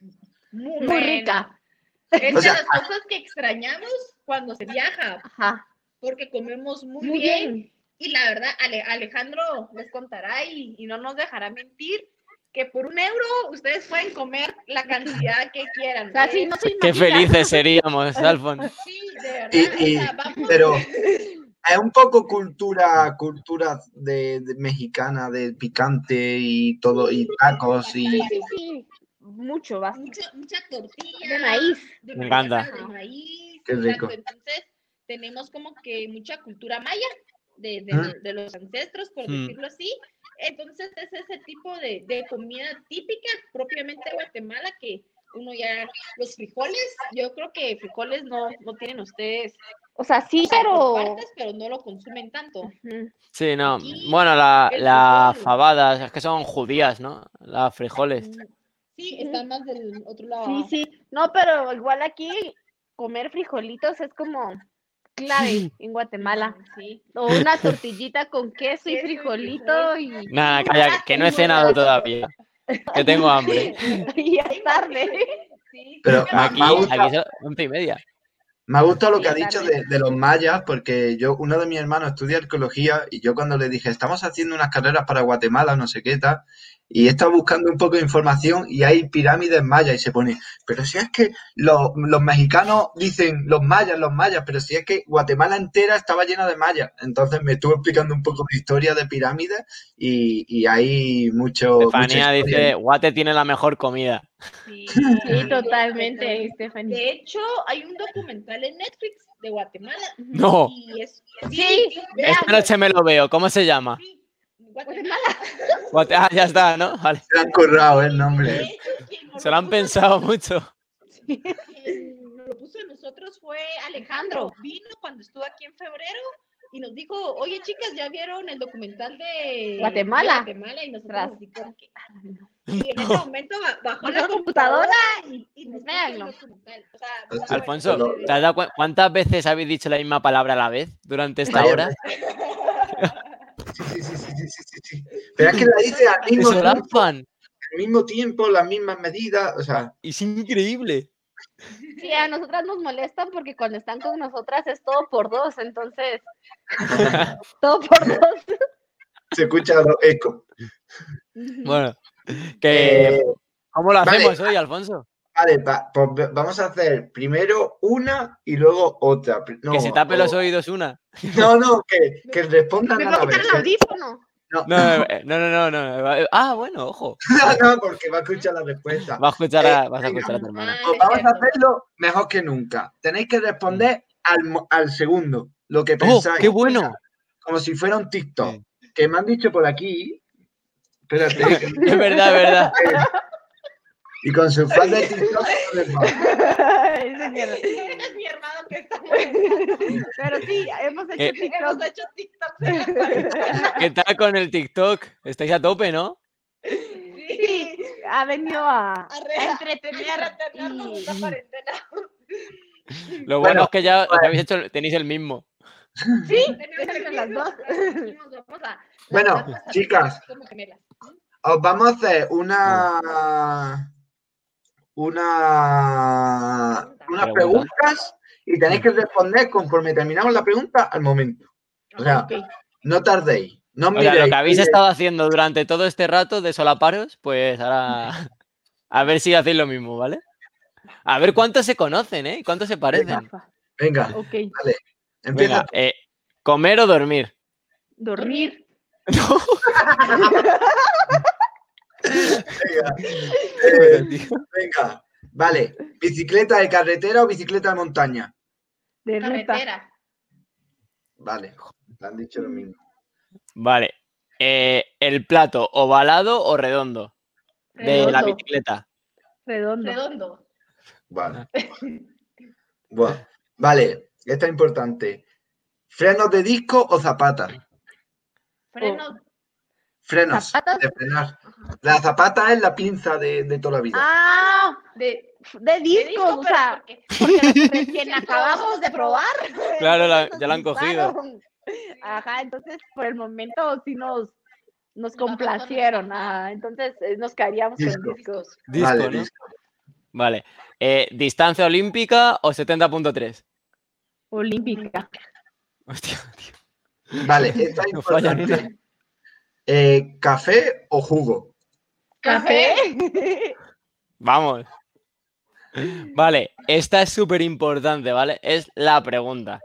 Muy rica. Es de las cosas que extrañamos cuando se viaja. Ajá. Porque comemos muy bien. Y la verdad, Alejandro les contará y no nos dejará mentir que por €1 ustedes pueden comer la cantidad que quieran. O sea, sí, no se Qué imagina. felices seríamos, Alfon. Sí, de verdad. Vamos. Pero es un poco cultura de mexicana, de picante y todo, y tacos y... Sí. Mucho, bastante. Mucha tortilla. De maíz. Me encanta. De maíz. Qué rico. Entonces, tenemos como que mucha cultura maya de los ancestros, por decirlo así. Entonces, es ese tipo de comida típica propiamente de Guatemala que uno ya... Los frijoles, yo creo que frijoles no tienen ustedes... O sea, sí, pero... pero no lo consumen tanto. Sí, no. Aquí, Bueno, las fabadas, es que son judías, ¿no? Las frijoles. Sí, están más del otro lado. Sí. No, pero igual aquí comer frijolitos es como clave en Guatemala. Sí. O una tortillita con queso y frijolito y... Nada, calla, que no he cenado todavía. Que tengo hambre. Y ya es tarde. Sí. Pero Aquí son 11:30. Me ha gustado lo que ha dicho de los mayas, porque uno de mis hermanos estudia arqueología y yo cuando le dije, estamos haciendo unas carreras para Guatemala, no sé qué tal, y he estado buscando un poco de información y hay pirámides mayas y se pone, pero si es que los mexicanos dicen los mayas, pero si es que Guatemala entera estaba llena de mayas. Entonces me estuvo explicando un poco de historia de pirámides y hay mucho... Estefanía dice, Guate tiene la mejor comida. Sí, totalmente, Stephanie. De hecho, hay un documental en Netflix de Guatemala. No. Y Sí, Esta noche me lo veo. ¿Cómo se llama? Sí, Guatemala. Ya está, ¿no? Vale. Se han currado el nombre. De hecho, quien nos Se lo han pensado mucho. nos lo puso a nosotros fue Alejandro. Vino cuando estuvo aquí en febrero y nos dijo, oye chicas, ¿ya vieron el documental de Guatemala? Y nosotros así como que, y en ese momento bajó la computadora y nos puso véanlo. el documental. O sea, Alfonso, ¿te has dado cuántas veces habéis dicho la misma palabra a la vez durante esta hora? Sí. Pero es que la dice al mismo tiempo, las mismas medidas, o sea... Es increíble. Sí, a nosotras nos molestan porque cuando están con nosotras es todo por dos, entonces... todo por dos. Se escucha eco. Bueno, ¿cómo lo hacemos hoy, Alfonso? Vale, pues vamos a hacer primero una y luego otra. No, que se tape los oídos una. No, que respondan a la vez. el audífono. No. Ah, bueno, ojo. No, porque va a escuchar la respuesta. Vas a escuchar a tu hermana. Pues vamos a hacerlo mejor que nunca. Tenéis que responder al segundo, lo que pensáis. ¡Qué bueno! Como si fuera un TikTok. Sí. Que me han dicho por aquí. Espérate. Es verdad. Y con su fan de TikTok. Es mi hermano que está muy... Pero sí, hemos hecho TikTok. ¿Qué tal con el TikTok? Estáis a tope, ¿no? Sí, ha venido a entretener. Lo bueno es que ya habéis hecho, tenéis el mismo. Sí, tenemos las dos. Bueno, chicas, os vamos a hacer unas preguntas y tenéis que responder conforme terminamos la pregunta al momento. O sea, no tardéis. No o sea, lo que habéis estado haciendo durante todo este rato de solaparos, pues ahora... A ver si hacéis lo mismo, ¿vale? A ver cuántos se conocen, ¿eh? ¿Cuántos se parecen? Venga, Ok. vale. Empieza. Venga, ¿comer o dormir? Dormir. Venga. Venga. Vale. ¿Bicicleta de carretera o bicicleta de montaña? De ruta. Carretera. Vale. Te han dicho lo mismo. Vale. ¿El plato ovalado o redondo? De la Redondo. bicicleta. Redondo. Redondo. Vale. Buah. Vale. Esta es importante. ¿Frenos de disco o zapatas? Freno. Frenos. ¿Zapatas? De frenar. La zapata es la pinza de toda la vida. Ah, De de discos, o pero sea, porque- porque los recién acabamos de probar. Claro, entonces ya la han nos cogido. gustaron. Ajá, entonces por el momento sí nos Nos complacieron. abandonan. Ajá, entonces nos quedaríamos con Disco. discos. Disco, Vale, ¿no? disco. Vale. ¿Distancia olímpica o 70.3? Olímpica. Hostia, tío. Vale, esta es No falla ni importante. ¿Café o jugo? ¿Café? Vamos. Vale, esta es súper importante, ¿vale? Es la pregunta.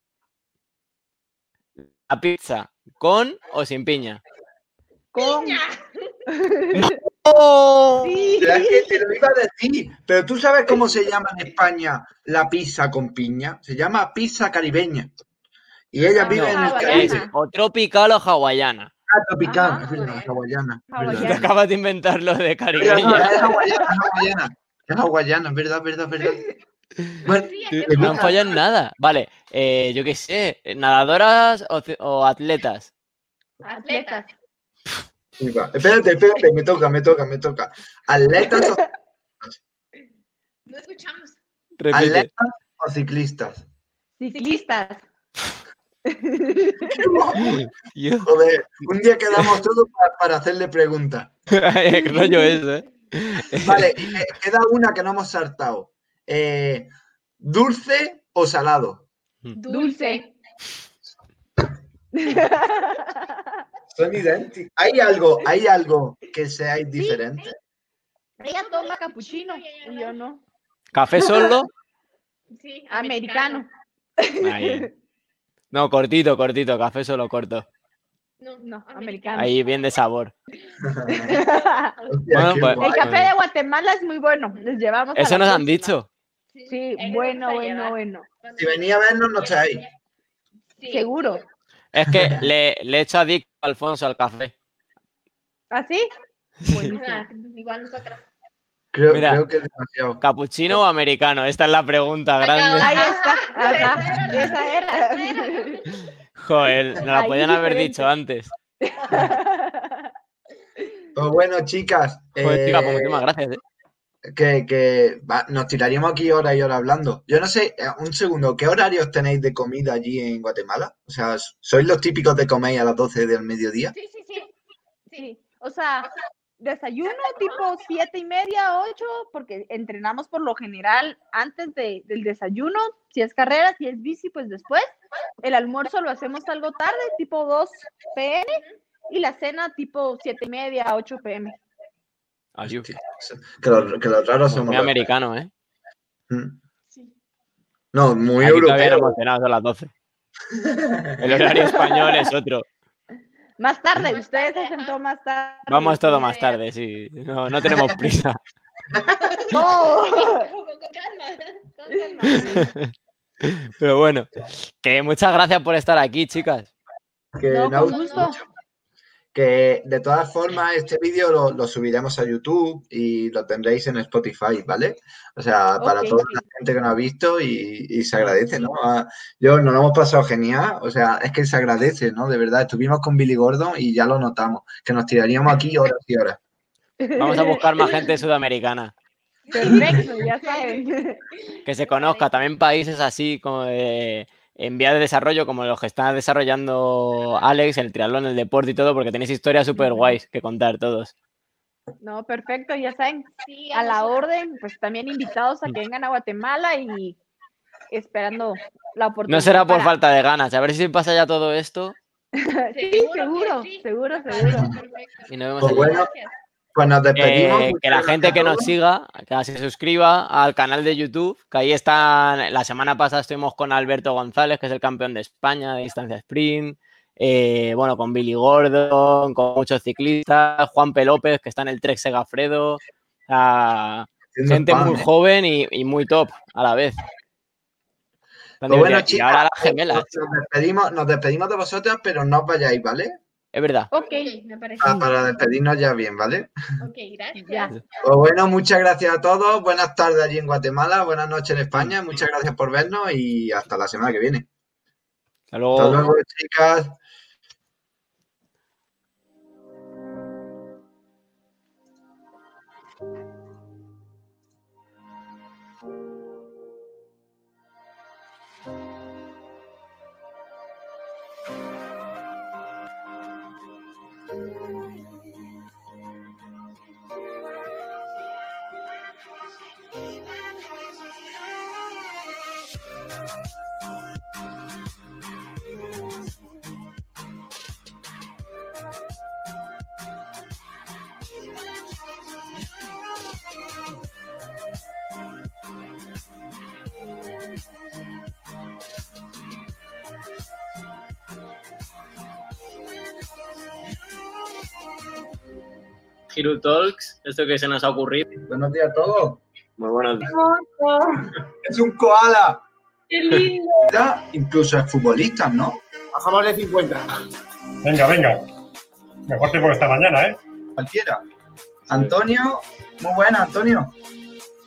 ¿La pizza con o sin piña? Con. ¡Oh! Sí. Pero es que te lo iba a decir, pero ¿tú sabes cómo se llama en España la pizza con piña? Se llama pizza caribeña. Y ella Ah, vive en el hawaiana. Caribe. Es o tropical o hawaiana. Ah, tropical, Ajá. es verdad, hawaiana. es Hawaiana. Te verdad. acabas de inventar lo de Pero no, caribeña. es hawaiana, es hawaiana. Es hawaiana, es verdad, verdad, verdad. Bueno, Sí, Tío, es no han verdad. fallado en nada. Vale, yo qué sé, nadadoras o atletas. Atletas. sí, va. Espérate, me toca. Atletas No escuchamos. Repite. atletas o ciclistas. Ciclistas. Tío, Joder, un día quedamos todos para hacerle preguntas. ¿qué rollo es, eh? Vale, queda una que no hemos saltado. ¿Dulce o salado? Dulce. Son idénticos. ¿Hay algo que seáis diferentes? Ella toma capuchino y yo no. ¿Café solo? Sí, Americano. Ahí. No, cortito, café solo corto. No, americano. Ahí bien de sabor. Hostia, Bueno, qué pues- guay. El café de Guatemala es muy bueno. Les llevamos a Eso la nos han próxima. dicho. Sí, ahí bueno, vamos a llevar. bueno. Si venía a vernos, no estáis. Sí. Seguro. Es que le he hecho adicto a Alfonso al café. ¿Así? Buenísimo. Ah, igual nosotras. Mira. Creo que es demasiado. ¿Capuchino o americano? Esta es la pregunta grande. Ahí está. Ajá. Esa era. Joder, nos la Ahí podían haber diferente. dicho antes. Pues bueno, chicas, Joder, chica, pues muchísimas gracias. nos tiraríamos aquí horas y horas hablando. Yo no sé, un segundo, ¿qué horarios tenéis de comida allí en Guatemala? O sea, ¿sois los típicos de comer a las 12 del mediodía? Sí. Sí. O sea, desayuno tipo 7:30, 8, porque entrenamos por lo general antes del desayuno. Si es carrera, si es bici, pues después. El almuerzo lo hacemos algo tarde, tipo 2 p.m. Y la cena tipo 7:30, 8 p.m. Ayú. Que los raros somos Muy los americano, ¿eh? Mm. Sí. No, muy Aquí todavía no europeo. hemos cenado, son las 12. El horario español es otro. Más tarde, ustedes hacen todo más tarde. Vamos todo más tarde, sí. No tenemos prisa. ¡Oh! Con calma. Pero bueno, que muchas gracias por estar aquí, chicas. Que No, me ha con gustado gusto. mucho. Que de todas formas este vídeo lo subiremos a YouTube y lo tendréis en Spotify, ¿vale? O sea, para Ok, toda sí. la gente que no ha visto y se agradece, ¿no? Nos lo hemos pasado genial, o sea, es que se agradece, ¿no? De verdad, estuvimos con Billy Gordon y ya lo notamos, que nos tiraríamos aquí horas y horas. Vamos a buscar más gente sudamericana. Perfecto, ya saben. Que se conozca. También países así como en vías de desarrollo, como los que está desarrollando Alex, el triatlón, el deporte y todo, porque tenéis historias súper guays que contar todos. No, perfecto, ya saben. Sí, A la nosotros- orden, pues también invitados a que vengan a Guatemala y esperando la oportunidad. No será por para- falta de ganas. A ver si pasa ya todo esto Sí, seguro, que sí. seguro. Perfecto. y nos vemos Pues allí. bueno, Gracias. Pues nos despedimos. Que la gente que nos siga, que se suscriba al canal de YouTube, que ahí están. La semana pasada estuvimos con Alberto González, que es el campeón de España de distancia sprint. Bueno, con Billy Gordon, con muchos ciclistas, Juan P. López, que está en el Trek Segafredo. Gente muy joven y muy top a la vez. Pues bueno, chicos, y ahora las gemelas. Nos despedimos de vosotros, pero no os vayáis, ¿vale? Es verdad. Ok, me parece. Para despedirnos ya bien, ¿vale? Ok, gracias. Pues bueno, muchas gracias a todos. Buenas tardes allí en Guatemala, buenas noches en España. Muchas gracias por vernos y hasta la semana que viene. Hasta luego. Hasta luego, chicas. Hiru Talks, esto que se nos ha ocurrido. Buenos días a todos. Muy buenos días. Es un koala. ¡Qué lindo! Ya, incluso es futbolista, ¿no? Bajamos de 50. Venga. Mejor tiempo que esta mañana, ¿eh? Cualquiera. Antonio, muy buena, Antonio.